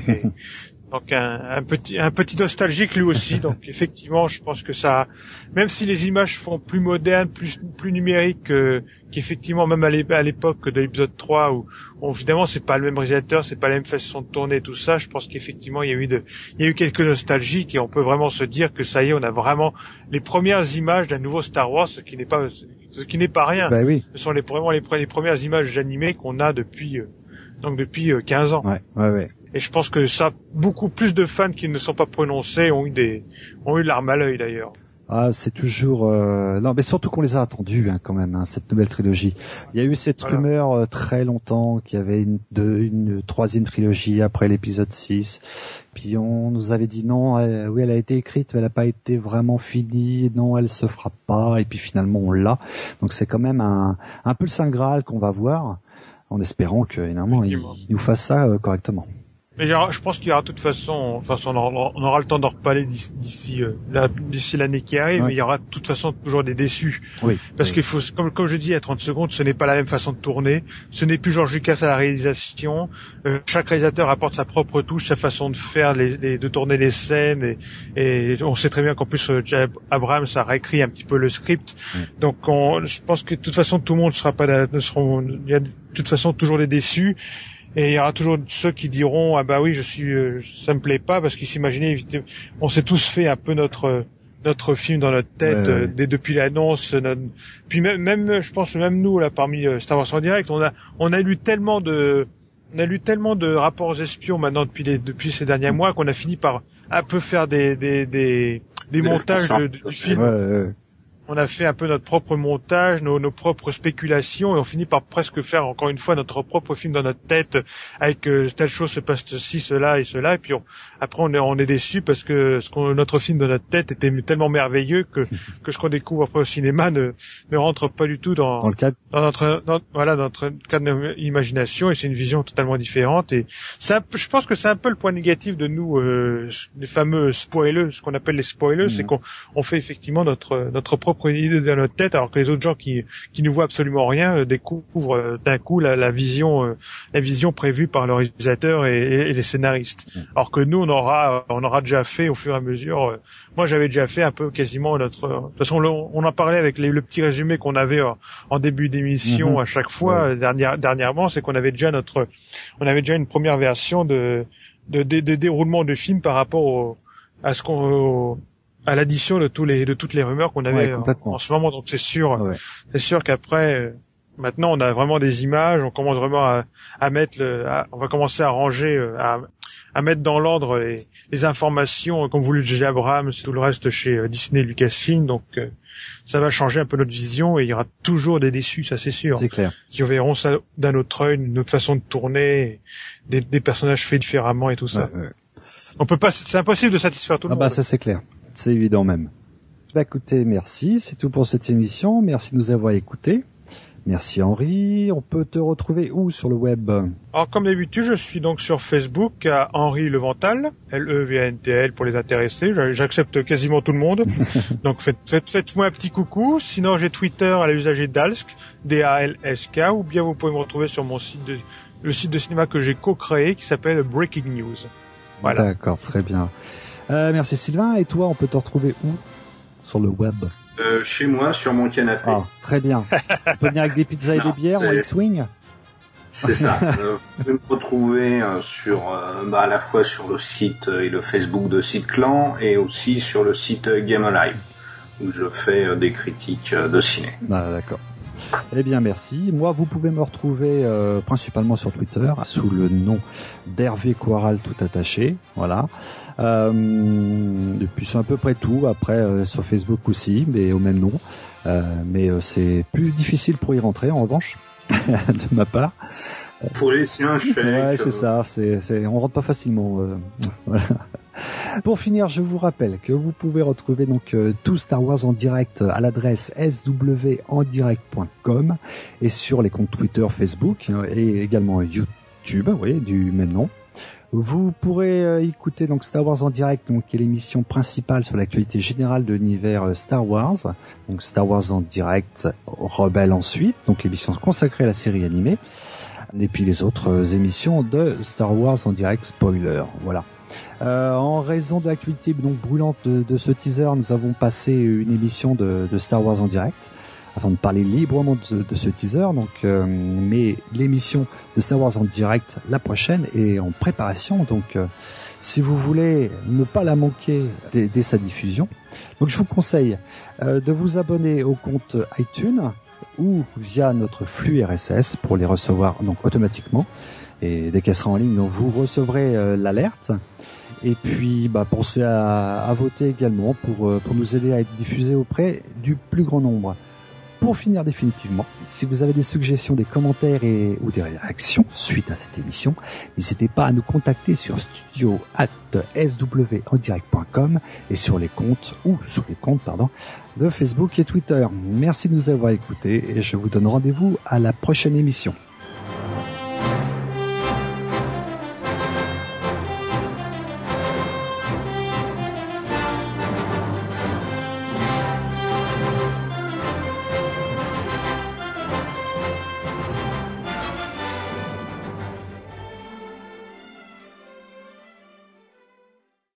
Donc un, un petit un petit nostalgique lui aussi. Donc effectivement, je pense que ça, même si les images font plus modernes, plus plus numériques euh, qu'effectivement même à l'époque de l'épisode trois où, où évidemment c'est pas le même réalisateur, c'est pas la même façon de tourner tout ça. Je pense qu'effectivement il y a eu de il y a eu quelques nostalgiques et on peut vraiment se dire que ça y est, on a vraiment les premières images d'un nouveau Star Wars, ce qui n'est pas ce qui n'est pas rien. Bah oui. Ce sont les vraiment les, les premières images animées qu'on a depuis euh, donc depuis euh, quinze ans. Ouais, ouais, ouais. Et je pense que ça, beaucoup plus de fans qui ne sont pas prononcés ont eu des, ont eu l'arme à l'œil d'ailleurs. Ah, c'est toujours euh... non, mais surtout qu'on les a attendus hein, quand même, hein, cette nouvelle trilogie. Il y a eu cette voilà. rumeur euh, très longtemps qu'il y avait une, de, une troisième trilogie après l'épisode six. Puis on nous avait dit non, elle, oui, elle a été écrite, mais elle n'a pas été vraiment finie. Non, elle se fera pas. Et puis finalement, on l'a. Donc c'est quand même un, un peu le Saint Graal qu'on va voir, en espérant que évidemment ils il nous fassent ça euh, correctement. Mais je pense qu'il y aura de toute façon, enfin, on aura, on aura le temps d'en reparler d'ici, d'ici, euh, la, d'ici l'année qui arrive, ouais. Mais il y aura de toute façon toujours des déçus. Oui. Parce oui. qu'il faut, comme, comme je dis, à trente secondes, ce n'est pas la même façon de tourner. Ce n'est plus George Lucas à la réalisation. Euh, chaque réalisateur apporte sa propre touche, sa façon de faire, les, les, de tourner les scènes, et, et on sait très bien qu'en plus, euh, Abrams a réécrit un petit peu le script. Mm. Donc, on, je pense que de toute façon, tout le monde ne sera pas, ne seront, il y a de toute façon toujours des déçus. Et il y aura toujours ceux qui diront ah bah oui je suis euh, ça me plaît pas parce qu'ils s'imaginaient on s'est tous fait un peu notre notre film dans notre tête ouais, ouais. Euh, dès depuis l'annonce notre... puis même même je pense même nous là parmi euh, Star Wars en direct on a on a lu tellement de on a lu tellement de rapports espions maintenant depuis les depuis ces derniers mois qu'on a fini par un peu faire des des des des montages de, de, du film. Ouais, ouais. On a fait un peu notre propre montage, nos, nos propres spéculations, et on finit par presque faire encore une fois notre propre film dans notre tête, avec euh, telle chose se passe ci, cela et cela, et puis on, après on est, on est déçu parce que ce qu'on, notre film dans notre tête était tellement merveilleux que, que ce qu'on découvre après au cinéma ne, ne rentre pas du tout dans, dans, le cadre. dans notre, dans, voilà, dans notre cadre d'imagination, et c'est une vision totalement différente. Et c'est un peu, je pense que c'est un peu le point négatif de nous, euh, les fameux spoilers, ce qu'on appelle les spoilers, mmh. c'est qu'on on fait effectivement notre, notre propre une idée dans notre tête, alors que les autres gens qui qui ne voient absolument rien euh, découvrent euh, d'un coup la, la vision euh, la vision prévue par le réalisateur et, et, et les scénaristes. Mmh. Alors que nous on aura on aura déjà fait au fur et à mesure. Euh, moi j'avais déjà fait un peu quasiment notre. Euh, de toute façon on, on en parlait avec les, le petit résumé qu'on avait euh, en début d'émission mmh. à chaque fois. Ouais. Dernière, dernièrement, c'est qu'on avait déjà notre on avait déjà une première version de de, de, de déroulement de film par rapport au, à ce qu'on au, à l'addition de tous les de toutes les rumeurs qu'on avait ouais, en, en ce moment. Donc c'est sûr ouais. c'est sûr qu'après euh, maintenant on a vraiment des images, on commence vraiment à, à mettre le à, on va commencer à ranger euh, à, à mettre dans l'ordre les, les informations comme voulu de J J Abrams et tout le reste chez euh, Disney, Lucasfilm. Donc euh, ça va changer un peu notre vision et il y aura toujours des déçus, ça c'est sûr. C'est clair. Qui verront ça d'un autre œil, une autre façon de tourner, des, des personnages faits différemment et tout ça. Ouais, ouais. On peut pas, c'est impossible de satisfaire tout le ah monde. Ah bah ça c'est clair. C'est évident même. Bah écoutez, merci, c'est tout pour cette émission. Merci de nous avoir écoutés. Merci Henri. On peut te retrouver où sur le web? Alors comme d'habitude, je suis donc sur Facebook à Henri Levental, L E V A N T L pour les intéressés. J'accepte quasiment tout le monde. Donc faites, faites, faites-moi un petit coucou. Sinon j'ai Twitter à l'usager Dalsk, D A L S K, ou bien vous pouvez me retrouver sur mon site de, le site de cinéma que j'ai co-créé qui s'appelle Breaking News. Voilà. D'accord, très bien. Euh, merci Sylvain. Et toi, on peut te retrouver où sur le web? euh, Chez moi, sur mon canapé. Ah, très bien. On peut venir avec des pizzas et non, des bières en X-Wing? C'est ça. euh, vous pouvez me retrouver euh, sur, euh, bah, à la fois sur le site euh, et le Facebook de Cyclan et aussi sur le site euh, Game Alive où je fais euh, des critiques euh, de ciné. Ah, d'accord. Eh bien, merci. Moi, vous pouvez me retrouver euh, principalement sur Twitter sous le nom d'Hervé Coiral tout attaché. Voilà. Euh, et puis c'est à peu près tout. Après, euh, sur Facebook aussi, mais au même nom. Euh, mais euh, c'est plus difficile pour y rentrer, en revanche, de ma part. Faut laisser un chèque. Ouais, c'est ça. C'est, c'est, on rentre pas facilement. Euh, voilà. Pour finir, je vous rappelle que vous pouvez retrouver donc euh, tout Star Wars en direct à l'adresse s w en direct point com et sur les comptes Twitter, Facebook hein, et également YouTube, vous voyez, du même nom. Vous pourrez euh, écouter donc Star Wars en direct, donc qui est l'émission principale sur l'actualité générale de l'univers euh, Star Wars. Donc Star Wars en direct, Rebelle ensuite, donc l'émission consacrée à la série animée. et puis les autres émissions de Star Wars en direct spoiler. Voilà. Euh, en raison de l'actualité donc brûlante de, de ce teaser, nous avons passé une émission de, de Star Wars en direct afin de parler librement de, de ce teaser. Donc, euh, mais l'émission de Star Wars en direct, la prochaine, est en préparation. Donc, euh, si vous voulez ne pas la manquer dès, dès sa diffusion, donc je vous conseille euh, de vous abonner au compte iTunes ou via notre flux R S S pour les recevoir donc automatiquement. Et dès qu'elle sera en ligne, donc vous recevrez euh, l'alerte. Et puis, bah, pensez à, à voter également pour, euh, pour nous aider à être diffusés auprès du plus grand nombre. Pour finir définitivement, si vous avez des suggestions, des commentaires et, ou des réactions suite à cette émission, n'hésitez pas à nous contacter sur studio arobase s w en direct point com et sur les comptes, ou sur les comptes, pardon, de Facebook et Twitter. Merci de nous avoir écoutés et je vous donne rendez-vous à la prochaine émission.